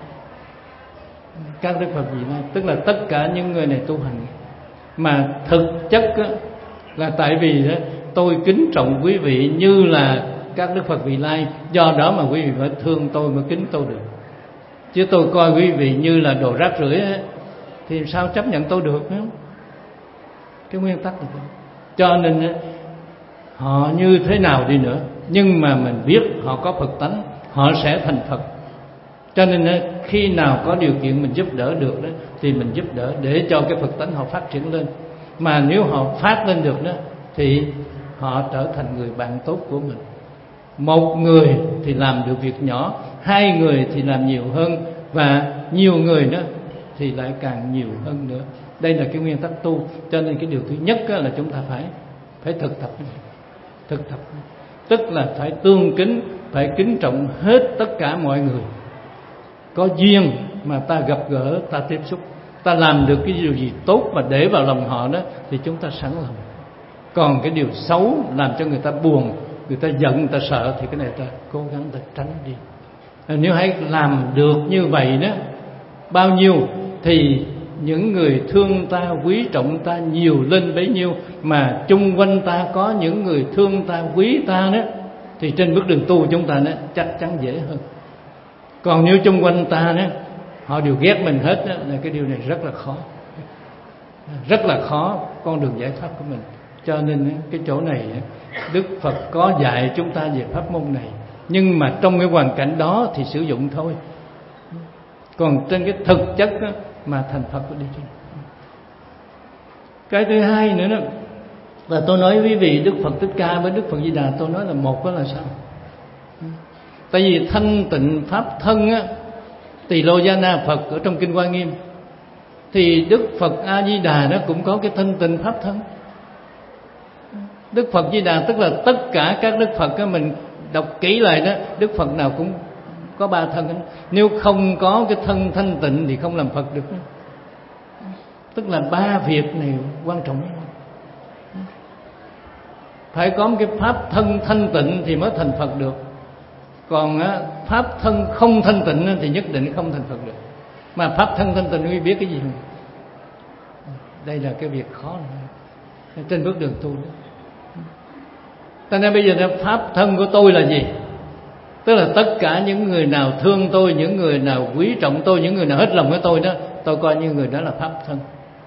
Các Đức Phật Vị Lai tức là tất cả những người này tu hành. Mà thực chất á, là tại vì đó, tôi kính trọng quý vị như là các Đức Phật Vị Lai, do đó mà quý vị phải thương tôi mới kính tôi được. Chứ tôi coi quý vị như là đồ rác rưởi á, thì sao chấp nhận tôi được, phải không? Cái nguyên tắc là thế. Cho nên họ như thế nào đi nữa, nhưng mà mình biết họ có Phật tánh, họ sẽ thành Phật. Cho nên khi nào có điều kiện mình giúp đỡ được đó, thì mình giúp đỡ để cho cái Phật tánh họ phát triển lên. Mà nếu họ phát lên được đó, thì họ trở thành người bạn tốt của mình. Một người thì làm được việc nhỏ, hai người thì làm nhiều hơn, và nhiều người đó thì lại càng nhiều hơn nữa. Đây là cái nguyên tắc tu. Cho nên cái điều thứ nhất là chúng ta phải phải thực tập. Thực tập tức là phải tương kính, phải kính trọng hết tất cả mọi người. Có duyên mà ta gặp gỡ, ta tiếp xúc, ta làm được cái điều gì tốt mà để vào lòng họ đó, thì chúng ta sẵn lòng. Còn cái điều xấu làm cho người ta buồn, người ta giận, người ta sợ, thì cái này ta cố gắng ta tránh đi. Nếu hãy làm được như vậy đó, bao nhiêu thì những người thương ta, quý trọng ta nhiều lên bấy nhiêu. Mà chung quanh ta có những người thương ta, quý ta đó, thì trên bước đường tu chúng ta đó chắc chắn dễ hơn. Còn nếu chung quanh ta đó họ đều ghét mình hết đó, là cái điều này rất là khó, rất là khó con đường giải thoát của mình. Cho nên cái chỗ này Đức Phật có dạy chúng ta về pháp môn này, nhưng mà trong cái hoàn cảnh đó thì sử dụng thôi. Còn trên cái thực chất đó, mà thành Phật đi. Cái thứ hai nữa đó là tôi nói quý vị, Đức Phật Thích Ca với Đức Phật Di Đà, tôi nói là một đó là sao? Tại vì thanh tịnh pháp thân á, Tỳ Lô Gia Na Phật ở trong kinh Hoa Nghiêm, thì Đức Phật A Di Đà đó cũng có cái thanh tịnh pháp thân. Đức Phật Di Đà tức là tất cả các Đức Phật á, mình đọc kỹ lại đó, Đức Phật nào cũng có ba thân đó. Nếu không có cái thân thanh tịnh thì không làm Phật được đó. Tức là ba việc này quan trọng. Phải có một cái pháp thân thanh tịnh thì mới thành Phật được. Còn á, pháp thân không thanh tịnh thì nhất định không thành Phật được. Mà pháp thân thanh tịnh quý biết cái gì không? Đây là cái việc khó này, trên bước đường tu đó. Cho nên bây giờ đó, pháp thân của tôi là gì? Tức là tất cả những người nào thương tôi, những người nào quý trọng tôi, những người nào hết lòng với tôi đó, tôi coi như người đó là pháp thân.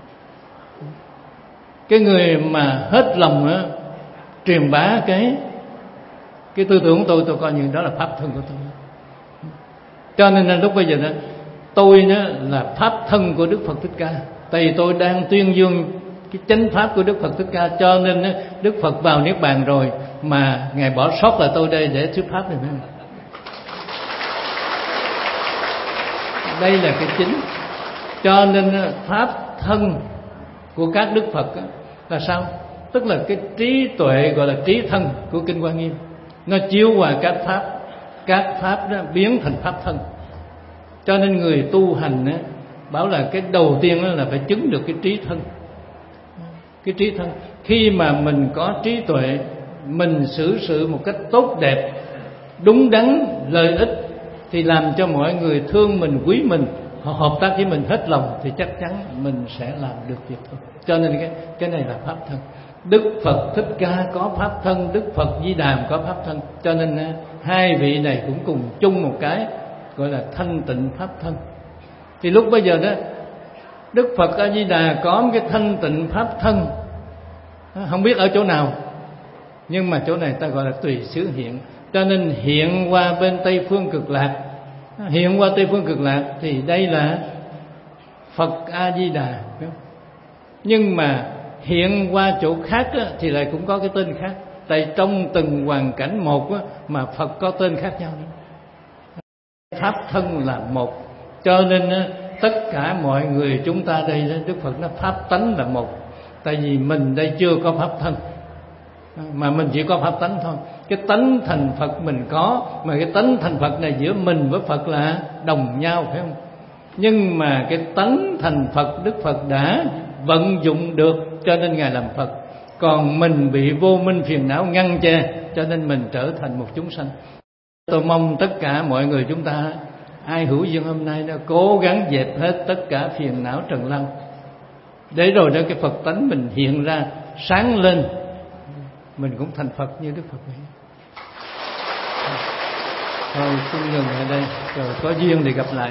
Cái người mà hết lòng á, truyền bá cái cái tư tưởng của tôi, tôi coi như đó là pháp thân của tôi. Cho nên là lúc bây giờ đó, tôi đó là pháp thân của Đức Phật Thích Ca. Tại vì tôi đang tuyên dương cái chánh pháp của Đức Phật Thích Ca, cho nên đó, Đức Phật vào niết bàn rồi mà Ngài bỏ sót là tôi đây để thuyết pháp này. Đây là cái chính. Cho nên pháp thân của các Đức Phật là sao? Tức là cái trí tuệ gọi là trí thân của kinh Hoa Nghiêm, nó chiếu qua các pháp, các pháp đó biến thành pháp thân. Cho nên người tu hành đó, bảo là cái đầu tiên đó là phải chứng được cái trí thân. Cái trí thân, khi mà mình có trí tuệ, mình xử sự một cách tốt đẹp, đúng đắn, lợi ích, thì làm cho mọi người thương mình, quý mình, họ hợp tác với mình hết lòng, thì chắc chắn mình sẽ làm được việc thôi. Cho nên cái, cái này là pháp thân. Đức Phật Thích Ca có pháp thân, Đức Phật Di Đà có pháp thân. Cho nên hai vị này cũng cùng chung một cái gọi là thanh tịnh pháp thân. Thì lúc bây giờ đó, Đức Phật A Di Đà có một cái thanh tịnh pháp thân, không biết ở chỗ nào, nhưng mà chỗ này ta gọi là tùy xứ hiện. Cho nên hiện qua bên Tây Phương Cực Lạc, hiện qua Tây Phương Cực Lạc thì đây là Phật A Di Đà. Nhưng mà hiện qua chỗ khác á, thì lại cũng có cái tên khác. Tại trong từng hoàn cảnh một á, mà Phật có tên khác nhau. Pháp thân là một. Cho nên á, tất cả mọi người chúng ta đây đó, Đức Phật nói pháp tánh là một. Tại vì mình đây chưa có pháp thân, mà mình chỉ có pháp tánh thôi. Cái tánh thành Phật mình có, mà cái tánh thành Phật này giữa mình với Phật là đồng nhau, phải không? Nhưng mà cái tánh thành Phật Đức Phật đã vận dụng được, cho nên Ngài làm Phật. Còn mình bị vô minh phiền não ngăn che, cho nên mình trở thành một chúng sanh. Tôi mong tất cả mọi người chúng ta, ai hữu duyên hôm nay đã cố gắng dẹp hết tất cả phiền não trần lao, để rồi đó cái Phật tánh mình hiện ra sáng lên, mình cũng thành Phật như Đức Phật vậy. Thôi xin ngừng ở đây, rồi có duyên thì gặp lại.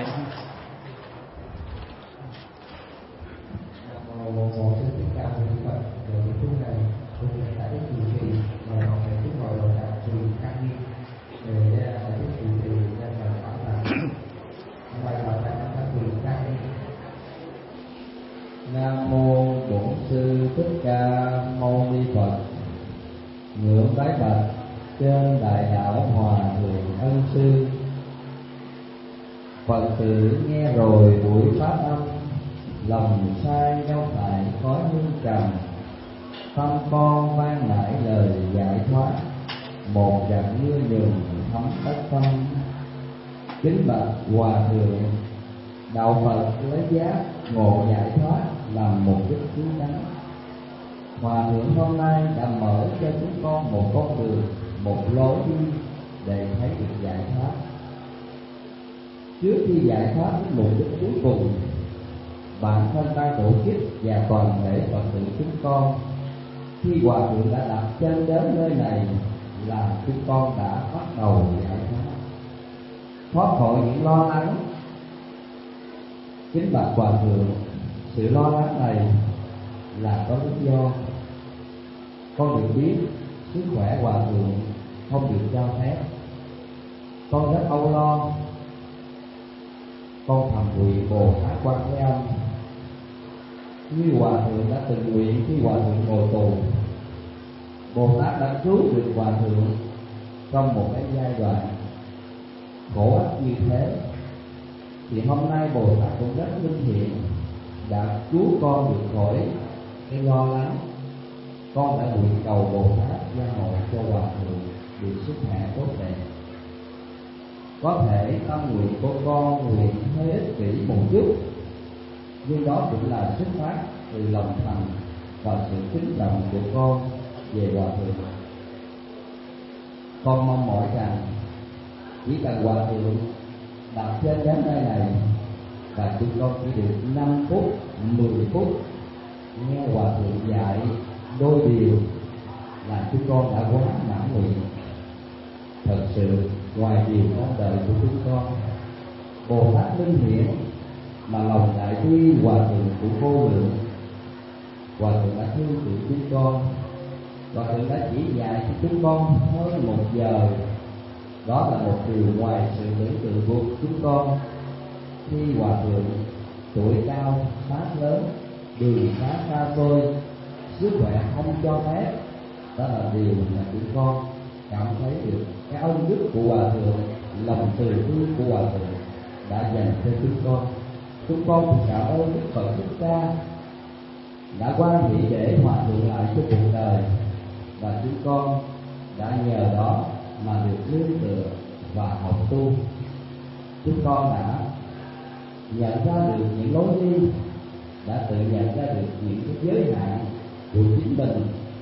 Nam mô Bổn Sư Thích Ca Mâu Ni Phật. Ngưỡng bái bạch trên đại đạo Hòa Thượng Ân Sư. Phật tử nghe rồi buổi pháp âm, lòng sai nhau tại khói hương trầm. Tâm con vang lại lời giải thoát, một giọt mưa nhường thấm tất tâm. Kính bạch Hòa Thượng, đạo Phật lấy giác ngộ giải thoát làm một đích cứu cánh. Hòa Thượng hôm nay đã mở cho chúng con một con đường, một lối đi để thấy được giải thoát. Trước khi giải thoát đến mục đích cuối cùng, bản thân ban tổ chức và toàn thể Phật tử chúng con, khi Hòa Thượng đã đặt chân đến nơi này là chúng con đã bắt đầu giải thoát, thoát khỏi những lo lắng. Kính bạch Hòa Thượng, sự lo lắng này là có lý do. Con được biết sức khỏe Hòa Thượng không được cho phép, con rất âu lo. Con thầm nguyện Bồ Tát Quan Thế Âm như Hòa Thượng đã từng nguyện khi Hòa Thượng ngồi tù. Bồ Tát đã cứu được Hòa Thượng trong một cái giai đoạn khổ ách như thế, thì hôm nay Bồ Tát cũng rất linh thiện đã cứu con được khỏi cái lo lắng. Con đã nguyện cầu Bồ Tát gia hộ cho Hòa Thượng được sức khỏe tốt đẹp. Có thể tâm nguyện của con nguyện hơi ích kỷ một chút, nhưng đó cũng là xuất phát từ lòng thành và sự kính trọng của con về Hòa Thượng. Con mong mỏi rằng chỉ cần Hòa Thượng đặt chân đến nơi này và chúng con chỉ được năm phút, mười phút nghe Hòa Thượng dạy đôi điều là chúng con đã quá mãn nguyện. Thật sự ngoài điều mong đợi của chúng con, Bồ Tát linh hiển mà lòng đại bi Hòa Thượng của vô lượng. Hòa Thượng đã thương tụi chúng con, Hòa Thượng đã chỉ dạy cho chúng con hơn một giờ. Đó là một điều ngoài sự tưởng tượng của chúng con. Khi Hòa Thượng tuổi cao, phát lớn, đường xá xa xôi, sức khỏe không cho phép, đó là điều mà chúng con cảm thấy được cái ân đức của Hòa Thượng, lòng từ bi của Hòa Thượng đã dành cho chúng con. Chúng con cảm ơn Đức Phật Thích Ca đã quan hệ để Hòa Thượng lại cho cuộc đời, và chúng con đã nhờ đó mà được nương tựa và học tu. Chúng con đã nhận ra được những lối đi, đã tự nhận ra được những cái giới hạn của chính mình,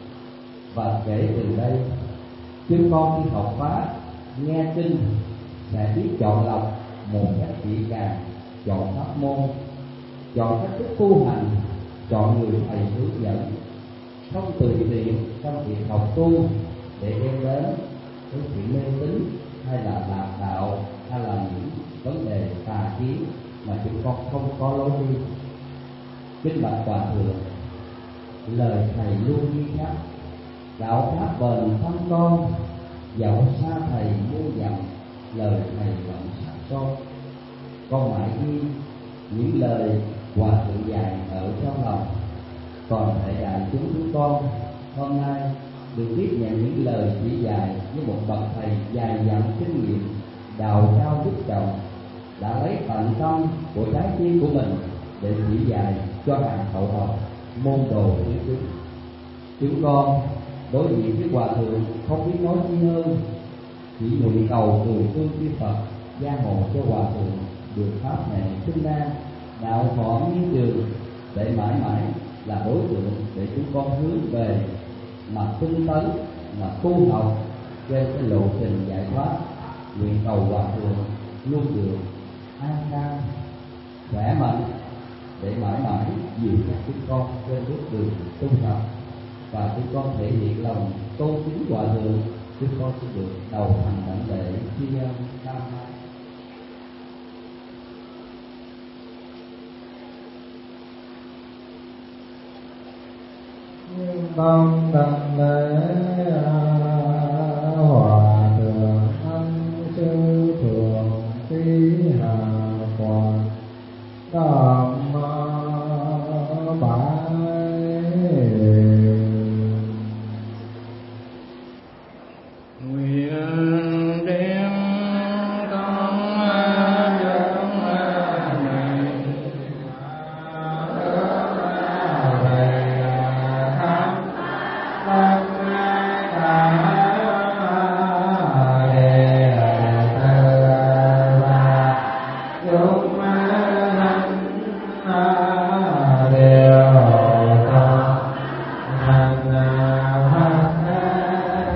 và kể từ đây chúng con khi học pháp, nghe kinh sẽ biết chọn lọc một cách kỹ càng, chọn pháp môn, chọn cách thức tu hành, chọn người thầy hướng dẫn, không tùy tiện trong việc học tu để đem đến cái chuyện mê tín hay là lạc đạo hay là những vấn đề tà kiến mà chúng con không có lối đi. Kính bạch Hòa Thượng, lời thầy luôn ghi nhắc đạo pháp bền thân con, dẫu xa thầy muôn dặm, lời thầy vẫn sắc son. Con mãi ghi những lời Hòa Thượng dạy ở trong lòng. Còn thể đại chúng chúng con hôm nay được tiếp nhận những lời chỉ dạy với một bậc thầy dài dặn kinh nghiệm, đạo cao đức trọng, đã lấy tận tâm của trái tim của mình để chỉ dạy cho hàng hậu học môn đồ của chúng. Chúng con đối diện với Hòa Thượng không biết nói chi hơn, chỉ nguyện cầu mười phương chư Phật gia hộ cho Hòa Thượng được pháp này sinh ra đạo thọ nghiên trường, để mãi mãi là đối tượng để chúng con hướng về mà tinh tấn, mà tu học trên cái lộ trình giải thoát. Nguyện cầu Hòa Thượng luôn được an khang, khỏe mạnh, để mãi mãi dìu dắt chúng con trên bước đường tu học, và chúng con thể hiện lòng tôn kính Hòa Thượng. Chúng con sẽ được đầu thành đảnh lễ tri ân tam hai. Con đảnh lễ Hòa Thượng Ân Sư Thường Trí Hà Quảng Đàm Bái. Nguyện đem con dưỡng này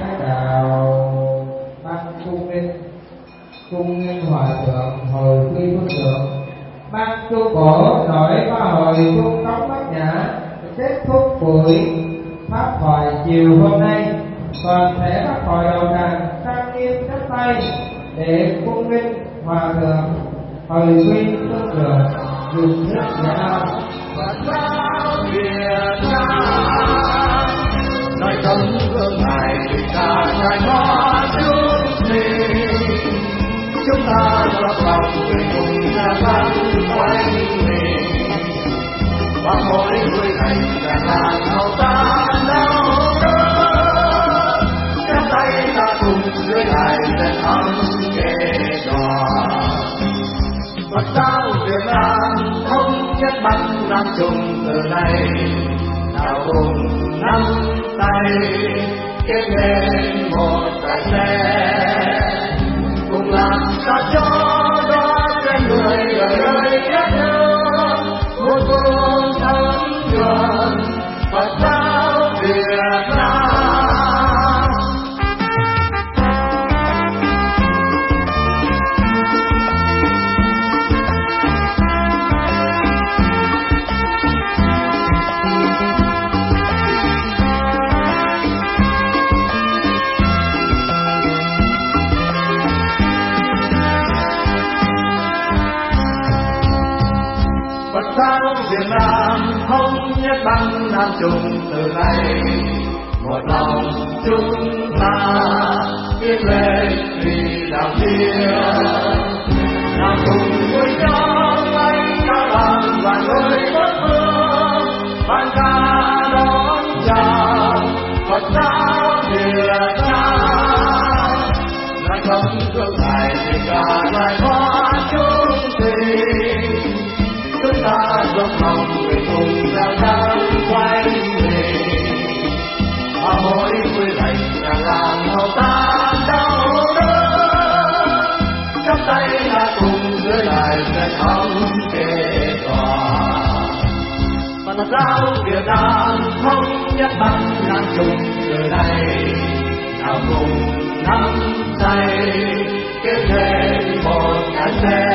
Cung nghênh Hòa Thượng hồi quy khổ nổi ba hồi tung cống bát nhã kết thúc buổi pháp thoại chiều hôm nay. Toàn thể các hội đầu tràng trang nghiêm chắp tay để cung nghênh hòa thượng hồi quy tương lượng dùng nước Việt Nam. Phật giáo Việt Nam nói tâm hương ngài cả ngài hóa chúng sinh, chúng ta góp lòng để cùng ra văn quanh mình và mỗi người này là làng hậu ta đau đớn, chắp tay ta cùng dưới lại sẽ thắng kế đoàn. Phật giáo Việt Nam thống nhất Bắc Nam Trung từ nay, nào cùng nắm tay kết nên một cái xe, cùng làm sao cho đó cái người đời đời nhất nhớ một phương thắng trường Phật giáo Việt Nam. Phật giáo Việt Nam thống nhất Bắc Nam Trung từ nay, một lòng chúng ta tiến lên vì đạo thiên, nào cùng vui nhau anh ca bằng và người bất phương ban ca đón chào Phật giáo Việt Nam. Nói không thương ngài thì cả ngài hóa chúng sinh, chúng ta dốc lòng về cùng ra đang quay về và mỗi người này là làm hậu ta đau đớn, chắp tay là cùng dưới lại sẽ thắng kế toàn. Phật giáo Việt Nam thống nhất Bắc Nam Trung từ nay, nào cùng nắm tay kết thành một cái xe,